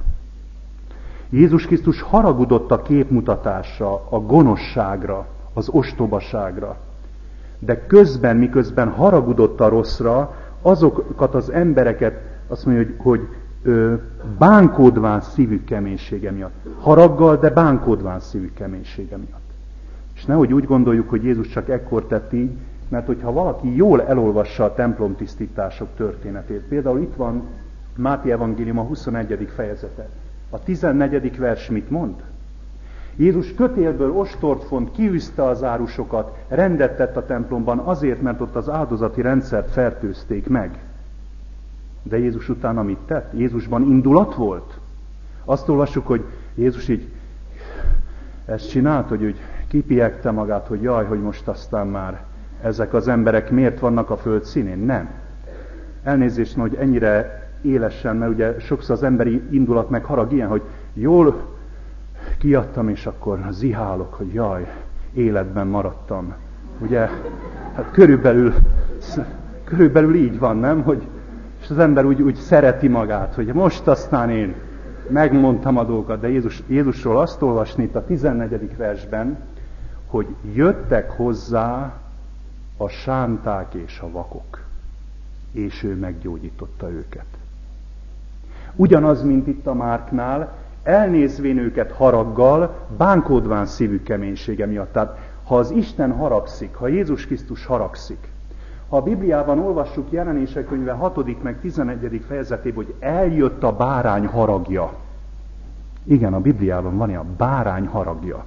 Jézus Krisztus haragudott a képmutatásra, a gonoszságra, az ostobaságra. De közben, miközben haragudott a rosszra, azokat az embereket, azt mondja, hogy bánkódván szívük keménysége miatt. Haraggal, de bánkódván szívük keménysége miatt. És nehogy úgy gondoljuk, hogy Jézus csak ekkor tett így, mert hogyha valaki jól elolvassa a templomtisztítások történetét, például itt van Máté evangélium a 21. fejezete. A 14. vers mit mond? Jézus kötélből ostort font, kiűzte az árusokat, rendet tett a templomban azért, mert ott az áldozati rendszert fertőzték meg. De Jézus utána mit tett? Jézusban indulat volt? Azt olvassuk, hogy Jézus így ezt csinált, hogy úgy kipiegte magát, hogy jaj, hogy most aztán már ezek az emberek miért vannak a föld színén? Nem. Elnézést, hogy ennyire élesen, mert ugye sokszor az emberi indulat meg harag ilyen, hogy jól kiadtam, és akkor zihálok, hogy jaj, életben maradtam. Ugye, hát körülbelül így van, nem? Hogy, és az ember úgy szereti magát, hogy most aztán én megmondtam a dolgokat, de Jézusról azt olvasni itt a 14. versben, hogy jöttek hozzá a sánták és a vakok, és ő meggyógyította őket. Ugyanaz, mint itt a Márknál, elnézvén őket haraggal, bánkódván szívük keménysége miatt. Tehát, ha az Isten haragszik, ha Jézus Krisztus haragszik, ha a Bibliában olvassuk Jelenések könyve 6. meg 11. fejezetében, hogy eljött a bárány haragja. Igen, a Bibliában van a bárány haragja.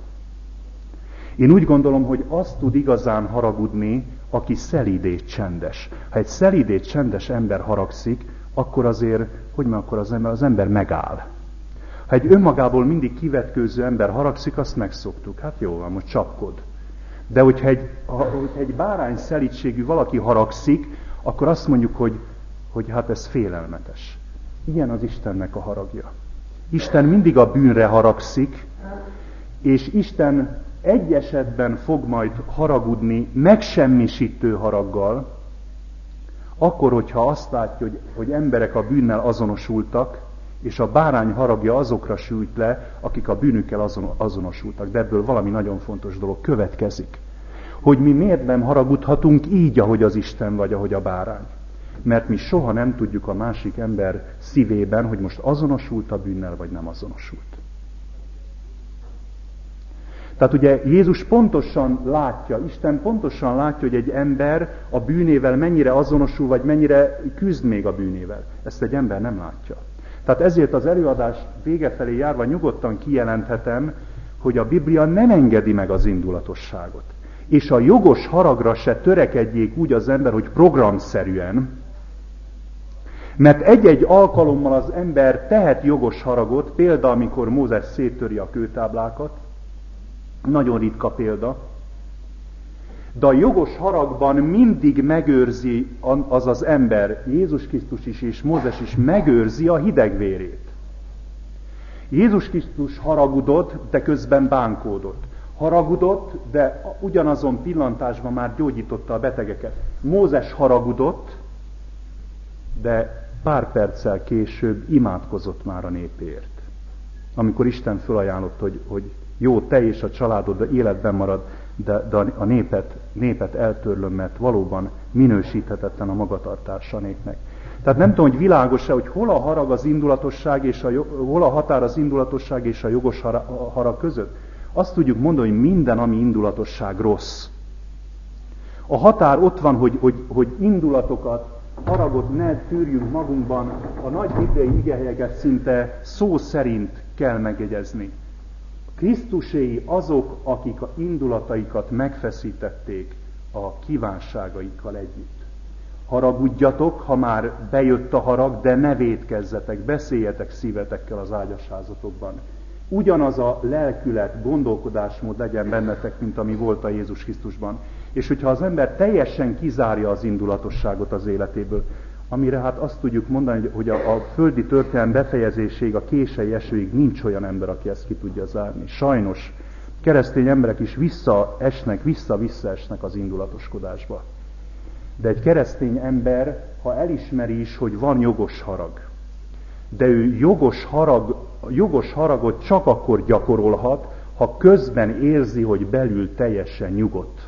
Én úgy gondolom, hogy azt tud igazán haragudni, aki szelíd csendes. Ha egy szelíd csendes ember haragszik, akkor azért, akkor az ember megáll. Ha egy önmagából mindig kivetkőző ember haragszik, azt megszoktuk. Hát jó, most csapkod. De hogyha egy bárány szelídségű valaki haragszik, akkor azt mondjuk, hogy hát ez félelmetes. Ilyen az Istennek a haragja. Isten mindig a bűnre haragszik, és Isten egy esetben fog majd haragudni megsemmisítő haraggal, akkor, hogyha azt látja, hogy emberek a bűnnel azonosultak, és a bárány haragja azokra sült le, akik a bűnükkel azonosultak. De ebből valami nagyon fontos dolog következik. Hogy mi miért nem haragudhatunk így, ahogy az Isten vagy, ahogy a bárány. Mert mi soha nem tudjuk a másik ember szívében, hogy most azonosult a bűnnel, vagy nem azonosult. Tehát ugye Jézus pontosan látja, Isten pontosan látja, hogy egy ember a bűnével mennyire azonosul, vagy mennyire küzd még a bűnével. Ezt egy ember nem látja. Tehát ezért az előadás vége felé járva nyugodtan kijelenthetem, hogy a Biblia nem engedi meg az indulatosságot. És a jogos haragra se törekedjék úgy az ember, hogy programszerűen, mert egy-egy alkalommal az ember tehet jogos haragot, például amikor Mózes széttöri a kőtáblákat, nagyon ritka példa, de a jogos haragban mindig megőrzi az ember, Jézus Krisztus is és Mózes is megőrzi a hidegvérét. Jézus Krisztus haragudott, de közben bánkódott. Haragudott, de ugyanazon pillantásban már gyógyította a betegeket. Mózes haragudott, de pár perccel később imádkozott már a népért. Amikor Isten fölajánlott, hogy jó, te és a családod életben marad, de a népet eltörlöm, mert valóban minősíthetetlen a magatartása a népnek. Tehát nem tudom, hogy világos-e, hogy hol a harag az indulatosság és hol a határ az indulatosság és a jogos harag között. Azt tudjuk mondani, hogy minden, ami indulatosság, rossz. A határ ott van, hogy indulatokat, haragot ne tűrjünk magunkban, a nagy bibliai igehelyeket szinte szó szerint kell megjegyezni. Krisztuséi azok, akik a indulataikat megfeszítették a kívánságaikkal együtt. Haragudjatok, ha már bejött a harag, de ne vétkezzetek, beszéljetek szívetekkel az ágyasházatokban. Ugyanaz a lelkület, gondolkodásmód legyen bennetek, mint ami volt a Jézus Krisztusban. És hogyha az ember teljesen kizárja az indulatosságot az életéből, amire hát azt tudjuk mondani, hogy a földi történelem befejezéséig, a kései esőig nincs olyan ember, aki ezt ki tudja zárni. Sajnos keresztény emberek is visszaesnek az indulatoskodásba. De egy keresztény ember, ha elismeri is, hogy van jogos harag, de ő jogos haragot csak akkor gyakorolhat, ha közben érzi, hogy belül teljesen nyugodt.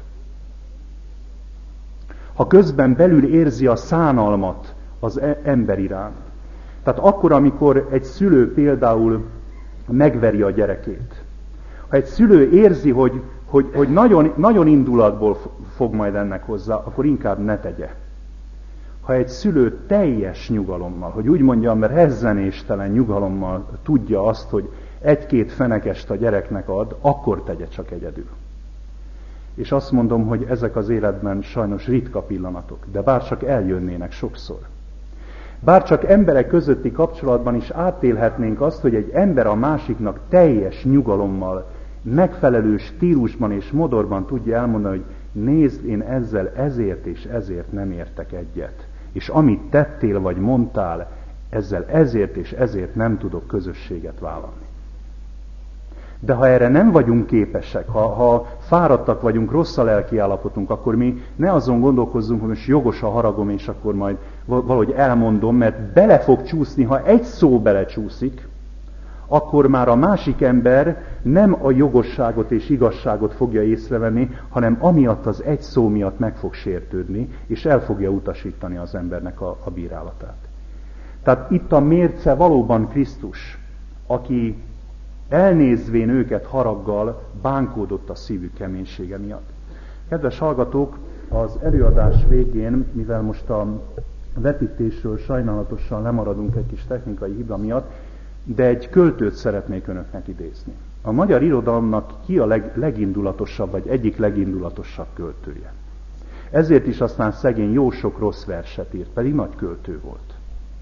Ha közben belül érzi a szánalmat az ember iránt. Tehát akkor, amikor egy szülő például megveri a gyerekét. Ha egy szülő érzi, hogy nagyon, nagyon indulatból fog majd ennek hozzá, akkor inkább ne tegye. Ha egy szülő teljes nyugalommal, hogy úgy mondjam, rezzenéstelen nyugalommal tudja azt, hogy egy-két fenekest a gyereknek ad, akkor tegye csak egyedül. És azt mondom, hogy ezek az életben sajnos ritka pillanatok, de bárcsak eljönnének sokszor. Bárcsak emberek közötti kapcsolatban is átélhetnénk azt, hogy egy ember a másiknak teljes nyugalommal, megfelelő stílusban és modorban tudja elmondani, hogy nézd, én ezzel ezért és ezért nem értek egyet. És amit tettél vagy mondtál, ezzel ezért és ezért nem tudok közösséget vállalni. De ha erre nem vagyunk képesek, ha fáradtak vagyunk, rossz a lelki állapotunk, akkor mi ne azon gondolkozzunk, hogy most jogos a haragom, és akkor majd valahogy elmondom, mert bele fog csúszni, ha egy szó belecsúszik, akkor már a másik ember nem a jogosságot és igazságot fogja észrevenni, hanem amiatt az egy szó miatt meg fog sértődni, és el fogja utasítani az embernek a bírálatát. Tehát itt a mérce valóban Krisztus, aki elnézvén őket haraggal bánkódott a szívük keménysége miatt. Kedves hallgatók, az előadás végén, mivel most a vetítésről sajnálatosan lemaradunk egy kis technikai hiba miatt, de egy költőt szeretnék önöknek idézni. A magyar irodalomnak ki a legindulatosabb, vagy egyik legindulatosabb költője. Ezért is aztán szegény jó sok rossz verset írt, pedig nagy költő volt.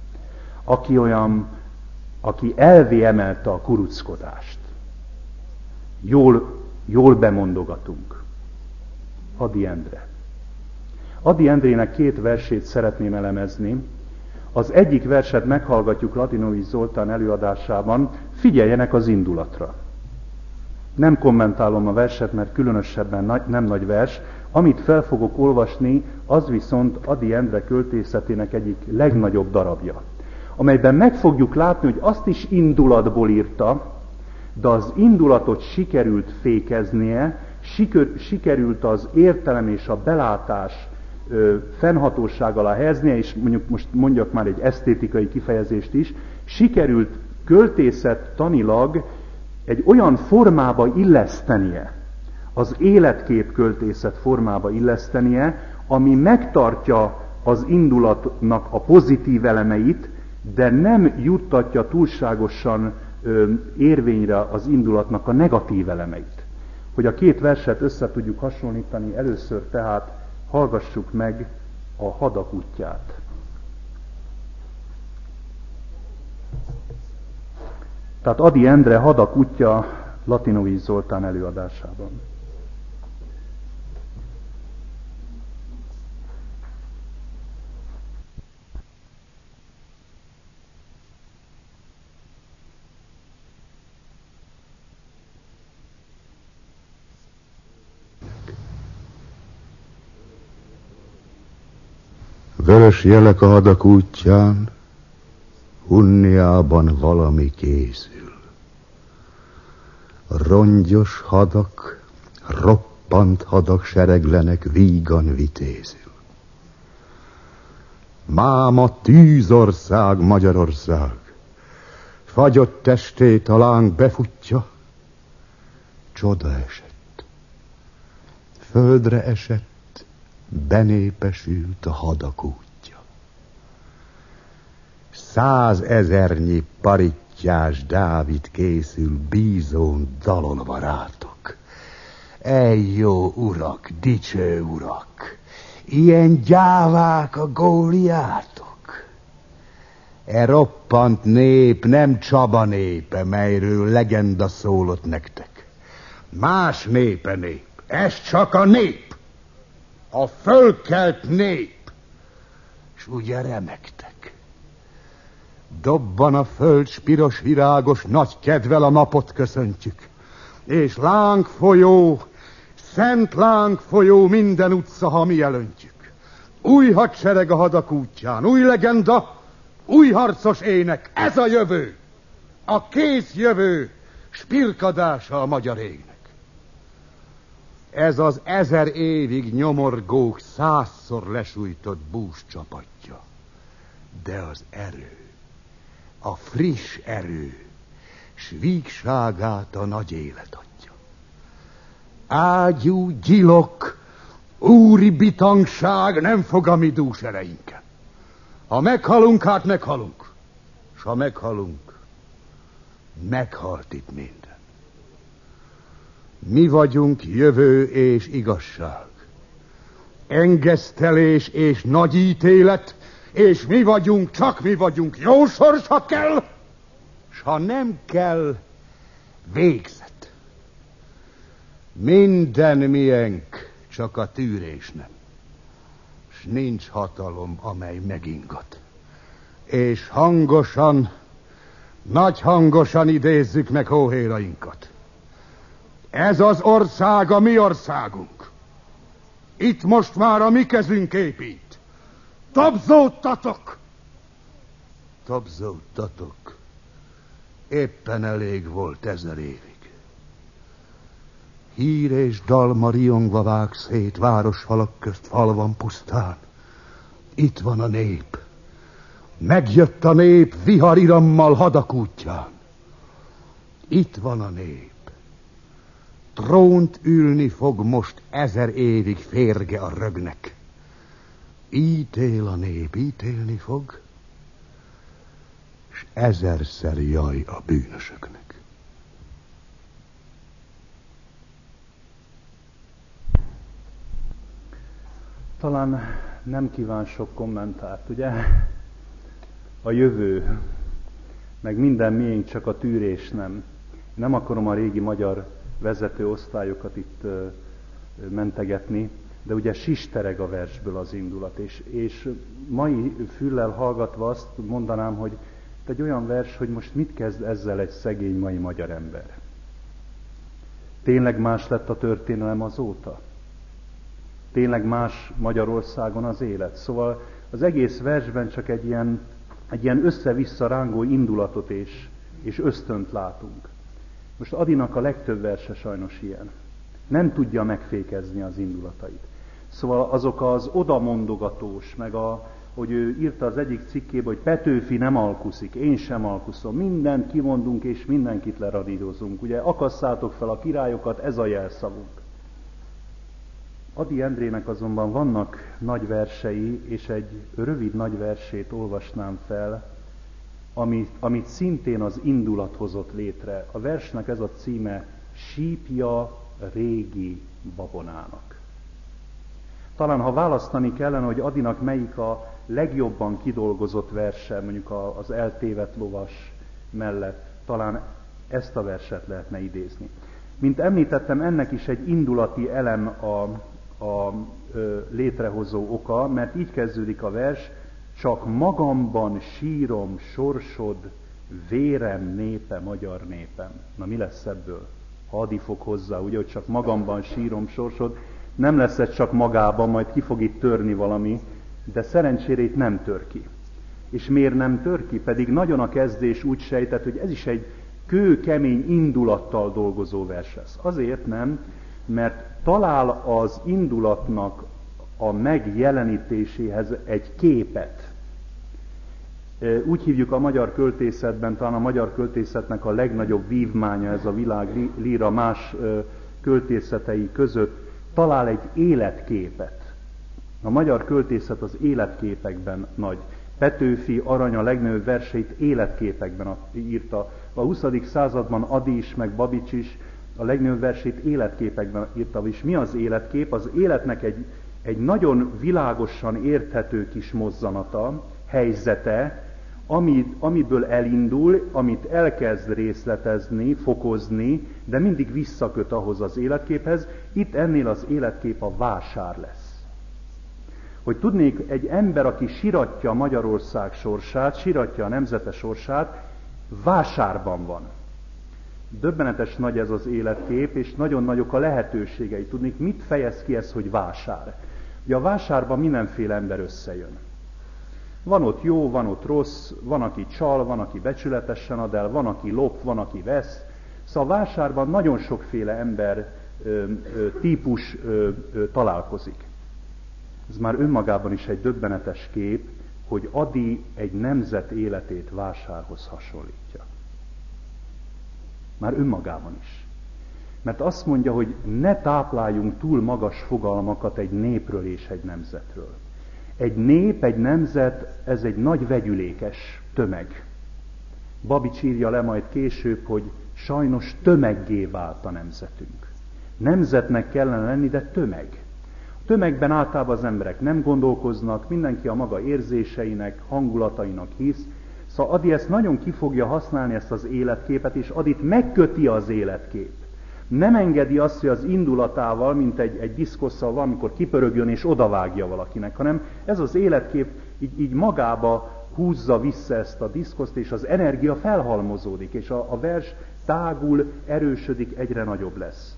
Aki elvé emelte a kuruckodást. Jól bemondogatunk. Ady Endre. Ady Endrének 2 versét szeretném elemezni. Az egyik verset meghallgatjuk Latinovics Zoltán előadásában, figyeljenek az indulatra. Nem kommentálom a verset, mert különösebben nem nagy vers. Amit fel fogok olvasni, az viszont Ady Endre költészetének egyik legnagyobb darabja, amelyben meg fogjuk látni, hogy azt is indulatból írta, de az indulatot sikerült fékeznie, sikerült az értelem és a belátás fennhatóság alá helyeznie, és most mondjak már egy esztétikai kifejezést is, sikerült költészettanilag egy olyan formába illesztenie, az életkép költészet formába illesztenie, ami megtartja az indulatnak a pozitív elemeit, de nem juttatja túlságosan érvényre az indulatnak a negatív elemeit. Hogy a 2 verset össze tudjuk hasonlítani, először tehát hallgassuk meg a hadak útját. Tehát Ady Endre Hadak útja Latinovics Zoltán előadásában. Vörös jelek a hadak útján, Hunniában valami készül. Rongyos hadak, roppant hadak sereglenek vígan vitézül. Máma tűzország Magyarország, fagyott testét a láng befutja, csoda esett. Földre esett, benépesült a hadak útja. 100 000 parittyás Dávid készül bízón dalolva rátok. Ej jó urak, dicső urak, ilyen gyávák a góliátok. E roppant nép nem Csaba népe, melyről legenda szólott nektek. Más népe nép, ez csak a nép, a fölkelt nép. S ugye remegtek. Dobban a föld s piros virágos nagy kedvel a napot köszöntjük. És lángfolyó, szent lángfolyó minden utca, ha mi jelöntjük. Új hadsereg a hadak útján, új legenda, új harcos ének, ez a jövő, a kész jövő, spirkadása a magyar égnek. Ez az 1000 évig nyomorgók 100-szor lesújtott bús csapatja. De az erő, a friss erő, s vígságát a nagy élet adja. Ágyú gyilok, úri bitangság nem fog a mi dús ereinken. Ha meghalunk, hát meghalunk. S ha meghalunk, meghalt itt minden. Mi vagyunk jövő és igazság, engesztelés és nagy ítélet, és mi vagyunk, csak mi vagyunk jó sors, ha kell, s ha nem kell, végzet. Minden miénk, csak a tűrés nem. S nincs hatalom, amely megingat. És hangosan, nagy hangosan idézzük meg hóhérainkat. Ez az ország a mi országunk. Itt most már a mi kezünk épít. Tobzódtatok! Tobzódtatok. Éppen elég volt 1000 évig. Hír és dalma riongva vág szét városfalak közt falvan pusztán. Itt van a nép. Megjött a nép viharirammal hadak útján. Itt van a nép. Trónt ülni fog most 1000 évig férge a rögnek. Ítél a nép, ítélni fog, s 1000-szer jaj a bűnösöknek. Talán nem kíván sok kommentárt, ugye? A jövő, meg minden miénk, csak a tűrés nem. Nem akarom a régi magyar vezető osztályokat itt mentegetni, de ugye sistereg a versből az indulat, és mai füllel hallgatva azt mondanám, hogy egy olyan vers, hogy most mit kezd ezzel egy szegény mai magyar ember. Tényleg más lett a történelem azóta? Tényleg más Magyarországon az élet? Szóval az egész versben csak egy ilyen össze-vissza rángó indulatot és ösztönt látunk. Most Adinak a legtöbb verse sajnos ilyen. Nem tudja megfékezni az indulatait. Szóval azok az odamondogatós, meg hogy ő írta az egyik cikkében, hogy Petőfi nem alkuszik, én sem alkuszom. Mindent kimondunk és mindenkit leradírozunk. Ugye akasszátok fel a királyokat, ez a jelszavunk. Ady Endrének azonban vannak nagy versei, és egy rövid nagy versét olvasnám fel, amit szintén az indulat hozott létre. A versnek ez a címe, Sípja régi babonának. Talán ha választani kellene, hogy Adinak melyik a legjobban kidolgozott verse, mondjuk az eltévedt lovas mellett, talán ezt a verset lehetne idézni. Mint említettem, ennek is egy indulati elem a létrehozó oka, mert így kezdődik a vers, csak magamban sírom sorsod, vérem népe, magyar népem. Na mi lesz ebből? Ha Ady fog hozzá, ugye, hogy csak magamban sírom sorsod, nem lesz ez csak magában, majd ki fog itt törni valami, de szerencsére itt nem tör ki. És miért nem tör ki? Pedig nagyon a kezdés úgy sejtett, hogy ez is egy kőkemény indulattal dolgozó vers lesz. Azért nem, mert talál az indulatnak a megjelenítéséhez egy képet. Úgy hívjuk a magyar költészetben, talán a magyar költészetnek a legnagyobb vívmánya ez a világ líra más költészetei között, talál egy életképet. A magyar költészet az életképekben nagy. Petőfi Arany a legnagyobb verseit életképekben írta. A 20. században Ady is, meg Babics is a legnagyobb versét életképekben írta. És mi az életkép? Az életnek egy nagyon világosan érthető kis mozzanata, helyzete, amiből elindul, amit elkezd részletezni, fokozni, de mindig visszaköt ahhoz az életképhez. Itt ennél az életkép a vásár lesz. Hogy tudnék, egy ember, aki siratja Magyarország sorsát, siratja a nemzete sorsát, vásárban van. Döbbenetes nagy ez az életkép, és nagyon nagyok a lehetőségei. Tudnék, mit fejez ki ez, hogy vásár? Ugye a vásárban mindenféle ember összejön. Van ott jó, van ott rossz, van, aki csal, van, aki becsületesen ad el, van, aki lop, van, aki vesz. Szóval a vásárban nagyon sokféle ember típus találkozik. Ez már önmagában is egy döbbenetes kép, hogy Ady egy nemzet életét vásárhoz hasonlítja. Már önmagában is. Mert azt mondja, hogy ne tápláljunk túl magas fogalmakat egy népről és egy nemzetről. Egy nép, egy nemzet, ez egy nagy vegyülékes tömeg. Babics írja le majd később, hogy sajnos tömeggé vált a nemzetünk. Nemzetnek kellene lenni, de tömeg. A tömegben általában az emberek nem gondolkoznak, mindenki a maga érzéseinek, hangulatainak hisz. Szóval Ady ezt nagyon ki fogja használni, ezt az életképet, és Adyt megköti az életkép. Nem engedi azt, hogy az indulatával, mint egy diszkosszal valamikor kipörögjön és odavágja valakinek, hanem ez az életkép így magába húzza vissza ezt a diszkoszt, és az energia felhalmozódik, és a vers tágul, erősödik, egyre nagyobb lesz.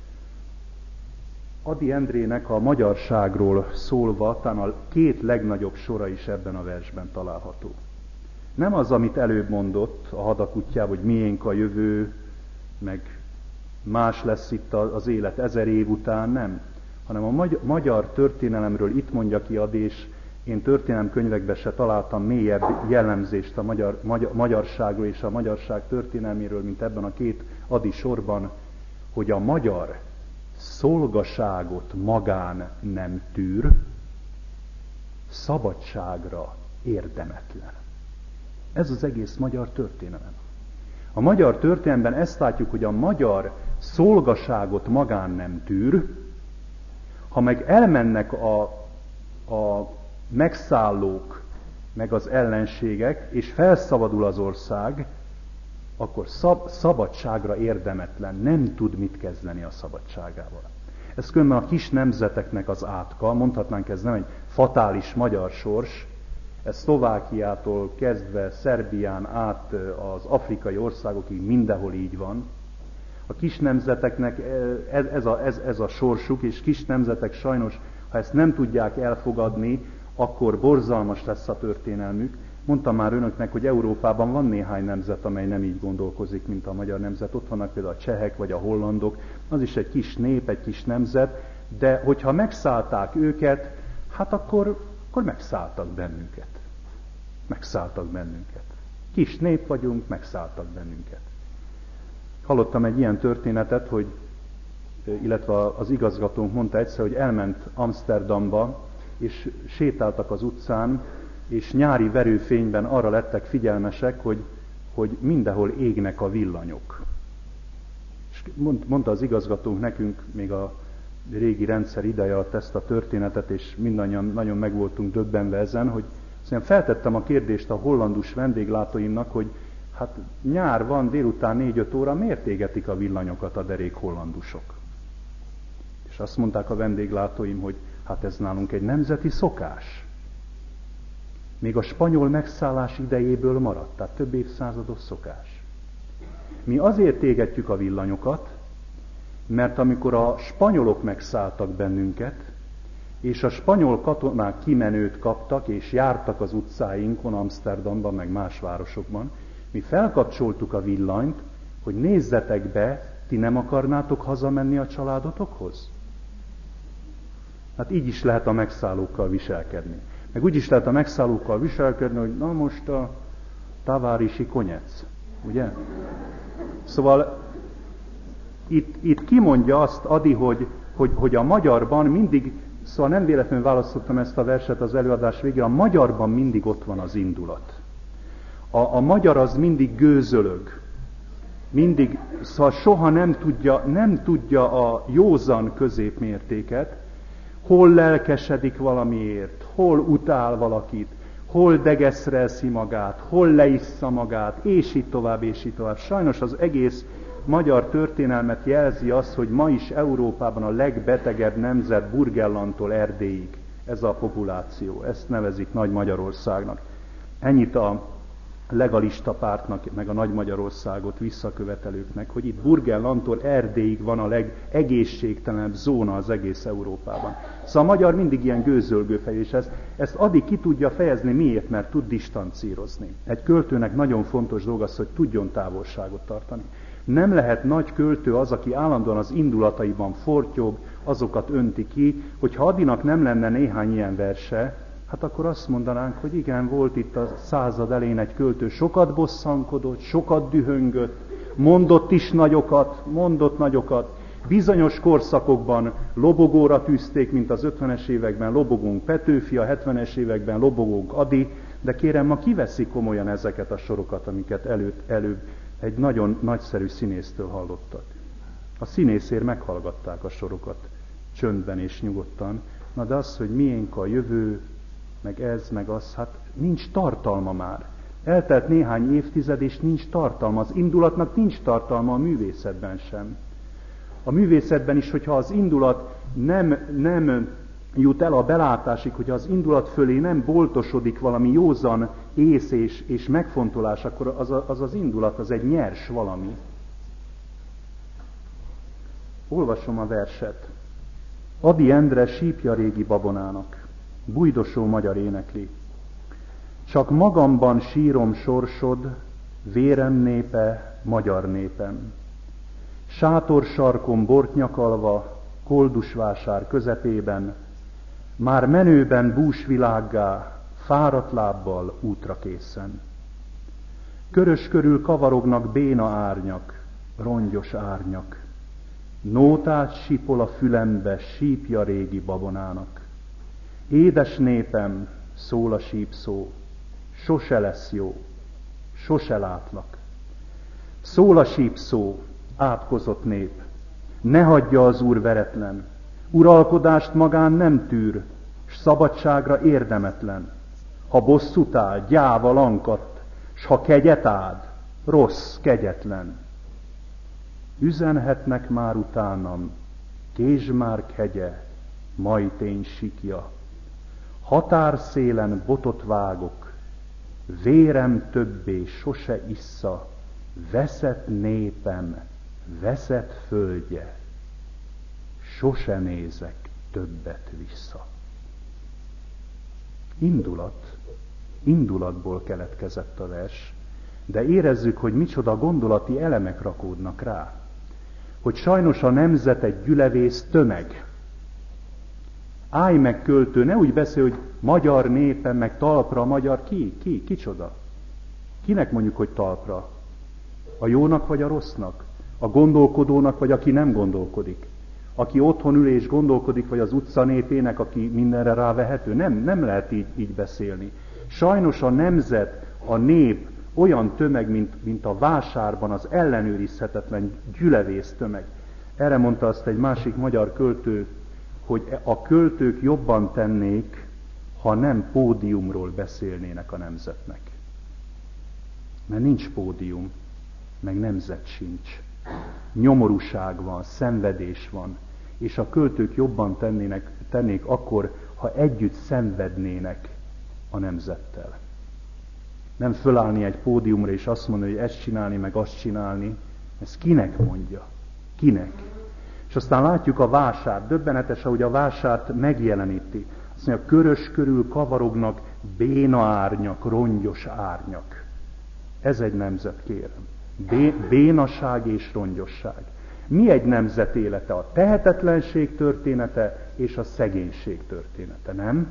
Ady Endrének a magyarságról szólva, talán a két legnagyobb sora is ebben a versben található. Nem az, amit előbb mondott a Hadakutyjában, hogy miénk a jövő, meg más lesz itt az élet 1000 év után, nem. Hanem a magyar történelemről itt mondja ki Ady, és én történelemkönyvekben se találtam mélyebb jellemzést a magyarságról és a magyarság történelméről, mint ebben a két Ady sorban, hogy a magyar szolgaságot magán nem tűr, szabadságra érdemetlen. Ez az egész magyar történelem. A magyar történelemben ezt látjuk, hogy a magyar szolgaságot magán nem tűr, ha meg elmennek a megszállók, meg az ellenségek, és felszabadul az ország, akkor szabadságra érdemetlen, nem tud mit kezdeni a szabadságával. Ez különben a kis nemzeteknek az átka, mondhatnánk, ez nem egy fatális magyar sors, ez Szlovákiától kezdve Szerbián át az afrikai országokig mindenhol így van. A kis nemzeteknek ez a sorsuk, és kis nemzetek sajnos, ha ezt nem tudják elfogadni, akkor borzalmas lesz a történelmük. Mondtam már önöknek, hogy Európában van néhány nemzet, amely nem így gondolkozik, mint a magyar nemzet. Ott vannak például a csehek vagy a hollandok, az is egy kis nép, egy kis nemzet, de hogyha megszállták őket, hát akkor megszálltak bennünket. Megszálltak bennünket. Kis nép vagyunk, megszálltak bennünket. Hallottam egy ilyen történetet, hogy, illetve az igazgatónk mondta egyszer, hogy elment Amsterdamba, és sétáltak az utcán, és nyári verőfényben arra lettek figyelmesek, hogy mindenhol égnek a villanyok. És mondta az igazgatónk nekünk még a régi rendszer ideje alatt ezt a történetet, és mindannyian nagyon meg voltunk döbbenve ezen, hogy szóval feltettem a kérdést a hollandus vendéglátóimnak, hogy hát nyár van, délután 4-5 óra, miért égetik a villanyokat a derék hollandusok? És azt mondták a vendéglátóim, hogy hát ez nálunk egy nemzeti szokás. Még a spanyol megszállás idejéből maradt, tehát több évszázados szokás. Mi azért égetjük a villanyokat, mert amikor a spanyolok megszálltak bennünket, és a spanyol katonák kimenőt kaptak, és jártak az utcáinkon, Amsterdamban, meg más városokban, mi felkapcsoltuk a villanyt, hogy nézzetek be, Ti nem akarnátok hazamenni a családotokhoz? Hát így is lehet a megszállókkal viselkedni. Meg úgy is lehet a megszállókkal viselkedni, hogy na most a tavárisi konyec, ugye? Szóval itt kimondja azt Adi, hogy a magyarban mindig, szóval nem véletlenül választottam ezt a verset az előadás végén, a magyarban mindig ott van az indulat. A magyar az mindig gőzölög. Mindig, szóval soha nem tudja a józan középmértéket, hol lelkesedik valamiért, hol utál valakit, hol degeszrelszi magát, hol leissza magát, és így tovább, és így tovább. Sajnos az egész magyar történelmet jelzi az, hogy ma is Európában a legbetegebb nemzet Burgenlandtól Erdélyig ez a populáció. Ezt nevezik Nagy Magyarországnak. Ennyit a legalista pártnak, meg a Nagy Magyarországot visszakövetelőknek, hogy itt Burgenlandtól Erdélyig van a legegészségtelenebb zóna az egész Európában. Szóval a magyar mindig ilyen gőzölgőfej, és ezt Adi ki tudja fejezni, miért? Mert tud distancírozni. Egy költőnek nagyon fontos dolga az, hogy tudjon távolságot tartani. Nem lehet nagy költő az, aki állandóan az indulataiban fortyog, azokat önti ki, hogyha Adinak nem lenne néhány ilyen verse, hát akkor azt mondanánk, hogy igen, volt itt a század elején egy költő, sokat bosszankodott, sokat dühöngött, mondott is nagyokat, bizonyos korszakokban lobogóra tűzték, mint az 50-es években lobogunk Petőfi, a 70-es években lobogunk Adi, de kérem, ma kiveszi komolyan ezeket a sorokat, amiket előbb egy nagyon nagyszerű színésztől hallottak. A színészért meghallgatták a sorokat, csöndben és nyugodtan. Na de az, hogy miénk a jövő, meg ez, meg az, hát nincs tartalma már. Eltelt néhány évtized, és nincs tartalma. Az indulatnak nincs tartalma a művészetben sem. A művészetben is, hogyha az indulat nem jut el a belátásig, hogyha az indulat fölé nem boltosodik valami józan ész és megfontolás, akkor az indulat az egy nyers valami. Olvasom a verset. Ady Endre sípja régi babonának, bújdosó magyar énekli. Csak magamban sírom sorsod, vérem népe, magyar népem. Sátorsarkon bort nyakalva, koldusvásár közepében, már menőben búsvilággá, fáradt lábbal útra készen. Körös körül kavarognak béna árnyak, rongyos árnyak. Nótát sipol a fülembe, sípja régi babonának. Édes népem, szól a sípszó, sose lesz jó, sose látlak. Szól a sípszó, átkozott nép, ne hagyja az Úr veretlen, uralkodást magán nem tűr, s szabadságra érdemetlen. Ha bosszút áll, gyáva lankadt, s ha kegyet áld, rossz, kegyetlen. Üzenhetnek már utánam, Kézsmárk hegye, Majtény sikja. Határszélen botot vágok, vérem többé sose issza, veszett népem, veszett földje, sose nézek többet vissza. Indulatból keletkezett a vers, de érezzük, hogy micsoda gondolati elemek rakódnak rá. Hogy sajnos a nemzet egy gyülevész tömeg. Állj meg, költő, ne úgy beszélj, hogy magyar népem, meg talpra a magyar. Kicsoda? Kinek mondjuk, hogy talpra? A jónak vagy a rossznak? A gondolkodónak, vagy aki nem gondolkodik? Aki otthon ül és gondolkodik, vagy az utca népének, aki mindenre rávehető? Nem lehet így beszélni. Sajnos a nemzet, a nép olyan tömeg, mint a vásárban az ellenőrizhetetlen gyülevész tömeg. Erre mondta azt egy másik magyar költő, hogy a költők jobban tennék, ha nem pódiumról beszélnének a nemzetnek. Mert nincs pódium, meg nemzet sincs. Nyomorúság van, szenvedés van, és a költők jobban tennék akkor, ha együtt szenvednének a nemzettel. Nem fölállni egy pódiumra és azt mondani, hogy ezt csinálni, meg azt csinálni. Ez kinek mondja? Kinek? És aztán látjuk a vásárt. Döbbenetes, ahogy a vásárt megjeleníti. Azt mondja, körös körül kavarognak béna árnyak, rongyos árnyak. Ez egy nemzet, kérem. Bénaság és rongyosság. Mi egy nemzet élete? A tehetetlenség története és a szegénység története, nem?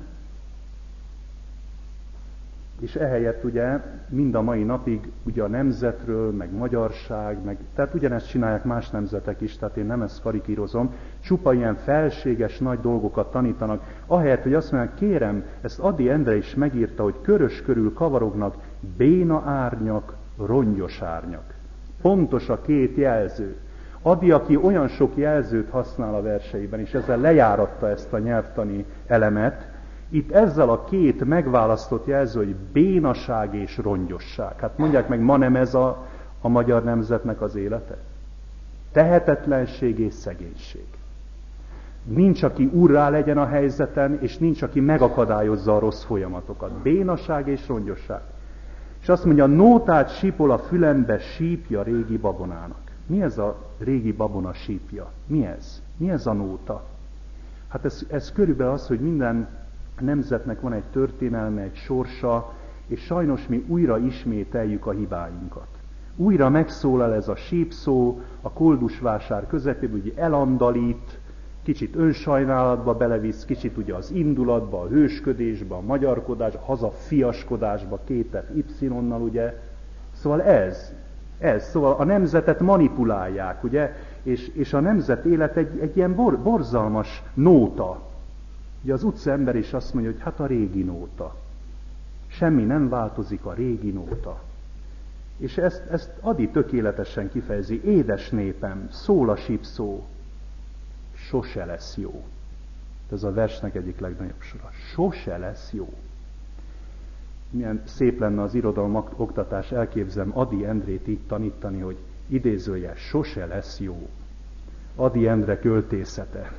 És ehelyett ugye mind a mai napig ugye a nemzetről, meg magyarság, tehát ugyanezt csinálják más nemzetek is, tehát én nem ezt karikírozom, csupa ilyen felséges nagy dolgokat tanítanak, ahelyett, hogy azt mondják, kérem, ezt Ady Endre is megírta, hogy körös körül kavarognak béna árnyak, rongyos árnyak. Pontos a két jelző. Ady, aki olyan sok jelzőt használ a verseiben, és ezzel lejáratta ezt a nyelvtani elemet, itt ezzel a két megválasztott jelző, hogy bénaság és rongyosság. Hát mondják meg, ma nem ez a magyar nemzetnek az élete? Tehetetlenség és szegénység. Nincs, aki urrá legyen a helyzeten, és nincs, aki megakadályozza a rossz folyamatokat. Bénaság és rongyosság. És azt mondja, nótát sípol a fülembe, sípja régi babonának. Mi ez a régi babona sípja? Mi ez? Mi ez a nóta? Hát ez körülbelül az, hogy minden nemzetnek van egy történelme, egy sorsa, és sajnos mi újra ismételjük a hibáinkat. Újra megszólal ez a sípszó a koldusvásár közepén, ugye elandalít, kicsit önsajnálatba belevisz, kicsit ugye az indulatba, a hősködésbe, a magyarkodásba, a hazafiaskodásba, két Y-nal, ugye. Szóval ez. Szóval a nemzetet manipulálják, ugye, és a nemzet élet egy ilyen borzalmas nóta. Ugye az utcaember is azt mondja, hogy hát a régi nóta. Semmi nem változik, a régi nóta. És ezt Ady tökéletesen kifejezi. Édes népem, szól a sípszó, sose lesz jó. Ez a versnek egyik legnagyobb sora. Sose lesz jó. Milyen szép lenne az irodalom oktatás, elképzelem Ady Endrét így tanítani, hogy idézője, sose lesz jó. Ady Endre költészete.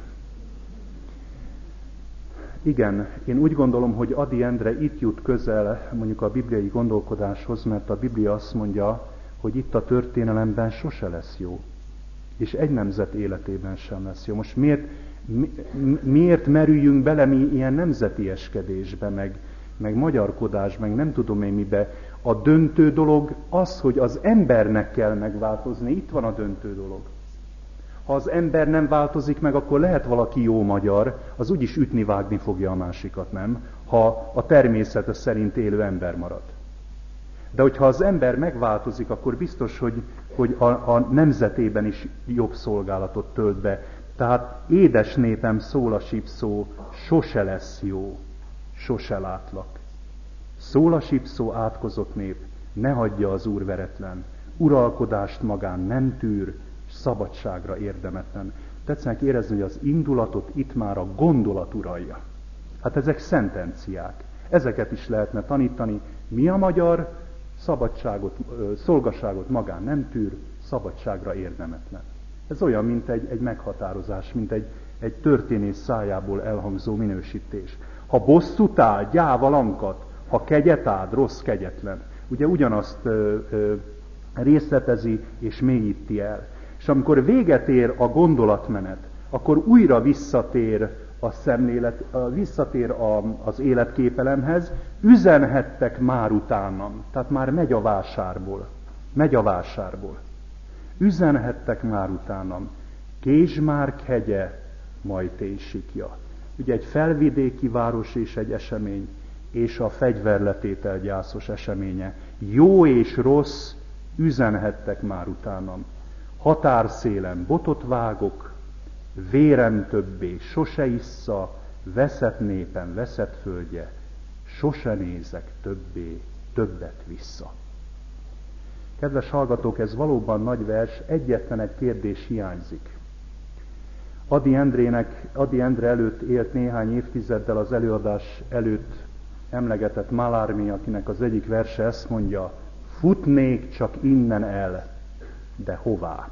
Igen, én úgy gondolom, hogy Ady Endre itt jut közel mondjuk a bibliai gondolkodáshoz, mert a Biblia azt mondja, hogy itt a történelemben sose lesz jó. És egy nemzet életében sem lesz jó. Most miért merüljünk bele mi ilyen nemzetieskedésbe, meg magyarkodás, meg nem tudom én mibe. A döntő dolog az, hogy az embernek kell megváltozni. Itt van a döntő dolog. Ha az ember nem változik meg, akkor lehet valaki jó magyar, az úgyis ütni-vágni fogja a másikat, nem? Ha a természete szerint élő ember marad. De hogyha az ember megváltozik, akkor biztos, hogy a nemzetében is jobb szolgálatot tölt be. Tehát édes népem, szól a sípszó, sose lesz jó, sose látlak. Szól a sípszó, átkozott nép, ne hagyja az Úr veretlen, uralkodást magán nem tűr, szabadságra érdemetlen. Tetszenek érezni, hogy az indulatot itt már a gondolat uralja. Hát ezek szentenciák. Ezeket is lehetne tanítani. Mi a magyar? Szabadságot, szolgaságot magán nem tűr, szabadságra érdemetlen. Ez olyan, mint egy meghatározás, mint egy történész szájából elhangzó minősítés. Ha bosszút áll, gyávalankat, ha kegyet áld, rossz kegyetlen. Ugye ugyanazt részletezi és mélyíti el. És amikor véget ér a gondolatmenet, akkor újra visszatér a szemlélet, visszatér az életképelemhez, üzenhettek már utánam. Tehát már megy a vásárból. Megy a vásárból. Üzenhettek már utánam. Kézsmárk hegye, Majtés sikja. Ugye egy felvidéki város és egy esemény, és a fegyverletétel gyászos eseménye. Jó és rossz, üzenhettek már utánam. Határszélen botot vágok, vérem többé sose issza, veszett népem, veszett földje, sose nézek többet vissza. Kedves hallgatók, ez valóban nagy vers, egyetlen egy kérdés hiányzik. Ady Endre előtt élt néhány évtizeddel az előadás előtt emlegetett Mallarmé, akinek az egyik verse ezt mondja, futnék csak innen el, de hová?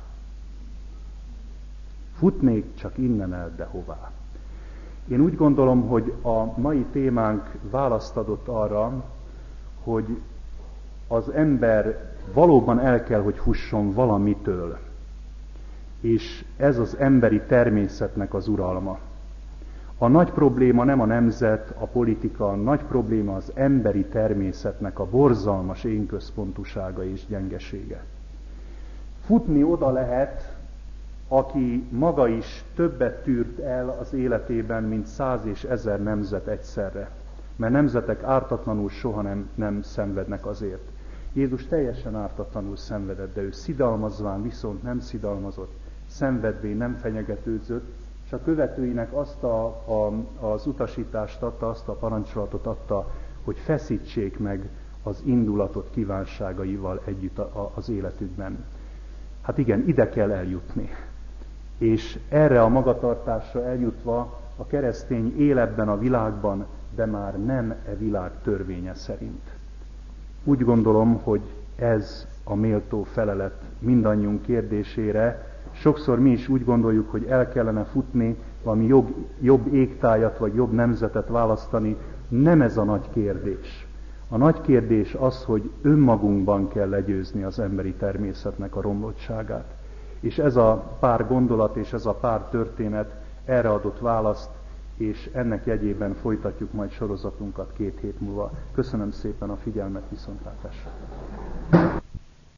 Futnék csak innen el, de hová? Én úgy gondolom, hogy a mai témánk választ adott arra, hogy az ember valóban el kell, hogy fusson valamitől. És ez az emberi természetnek az uralma. A nagy probléma nem a nemzet, a politika, a nagy probléma az emberi természetnek a borzalmas énközpontúsága és gyengesége. Futni oda lehet, aki maga is többet tűrt el az életében, mint 100 és 1000 nemzet egyszerre. Mert nemzetek ártatlanul soha nem szenvednek azért. Jézus teljesen ártatlanul szenvedett, de ő szidalmazván viszont nem szidalmazott, szenvedvén nem fenyegetőzött, és a követőinek azt az utasítást adta, azt a parancsolatot adta, hogy feszítsék meg az indulatot kívánságaival együtt az életükben. Hát igen, ide kell eljutni. És erre a magatartásra eljutva a keresztény él ebben a világban, de már nem e világ törvénye szerint. Úgy gondolom, hogy ez a méltó felelet mindannyiunk kérdésére. Sokszor mi is úgy gondoljuk, hogy el kellene futni, valami jobb égtájat vagy jobb nemzetet választani. Nem ez a nagy kérdés. A nagy kérdés az, hogy önmagunkban kell legyőzni az emberi természetnek a romlottságát. És ez a pár gondolat és ez a pár történet erre adott választ, és ennek jegyében folytatjuk majd sorozatunkat 2 hét múlva. Köszönöm szépen a figyelmet, viszontlátásra!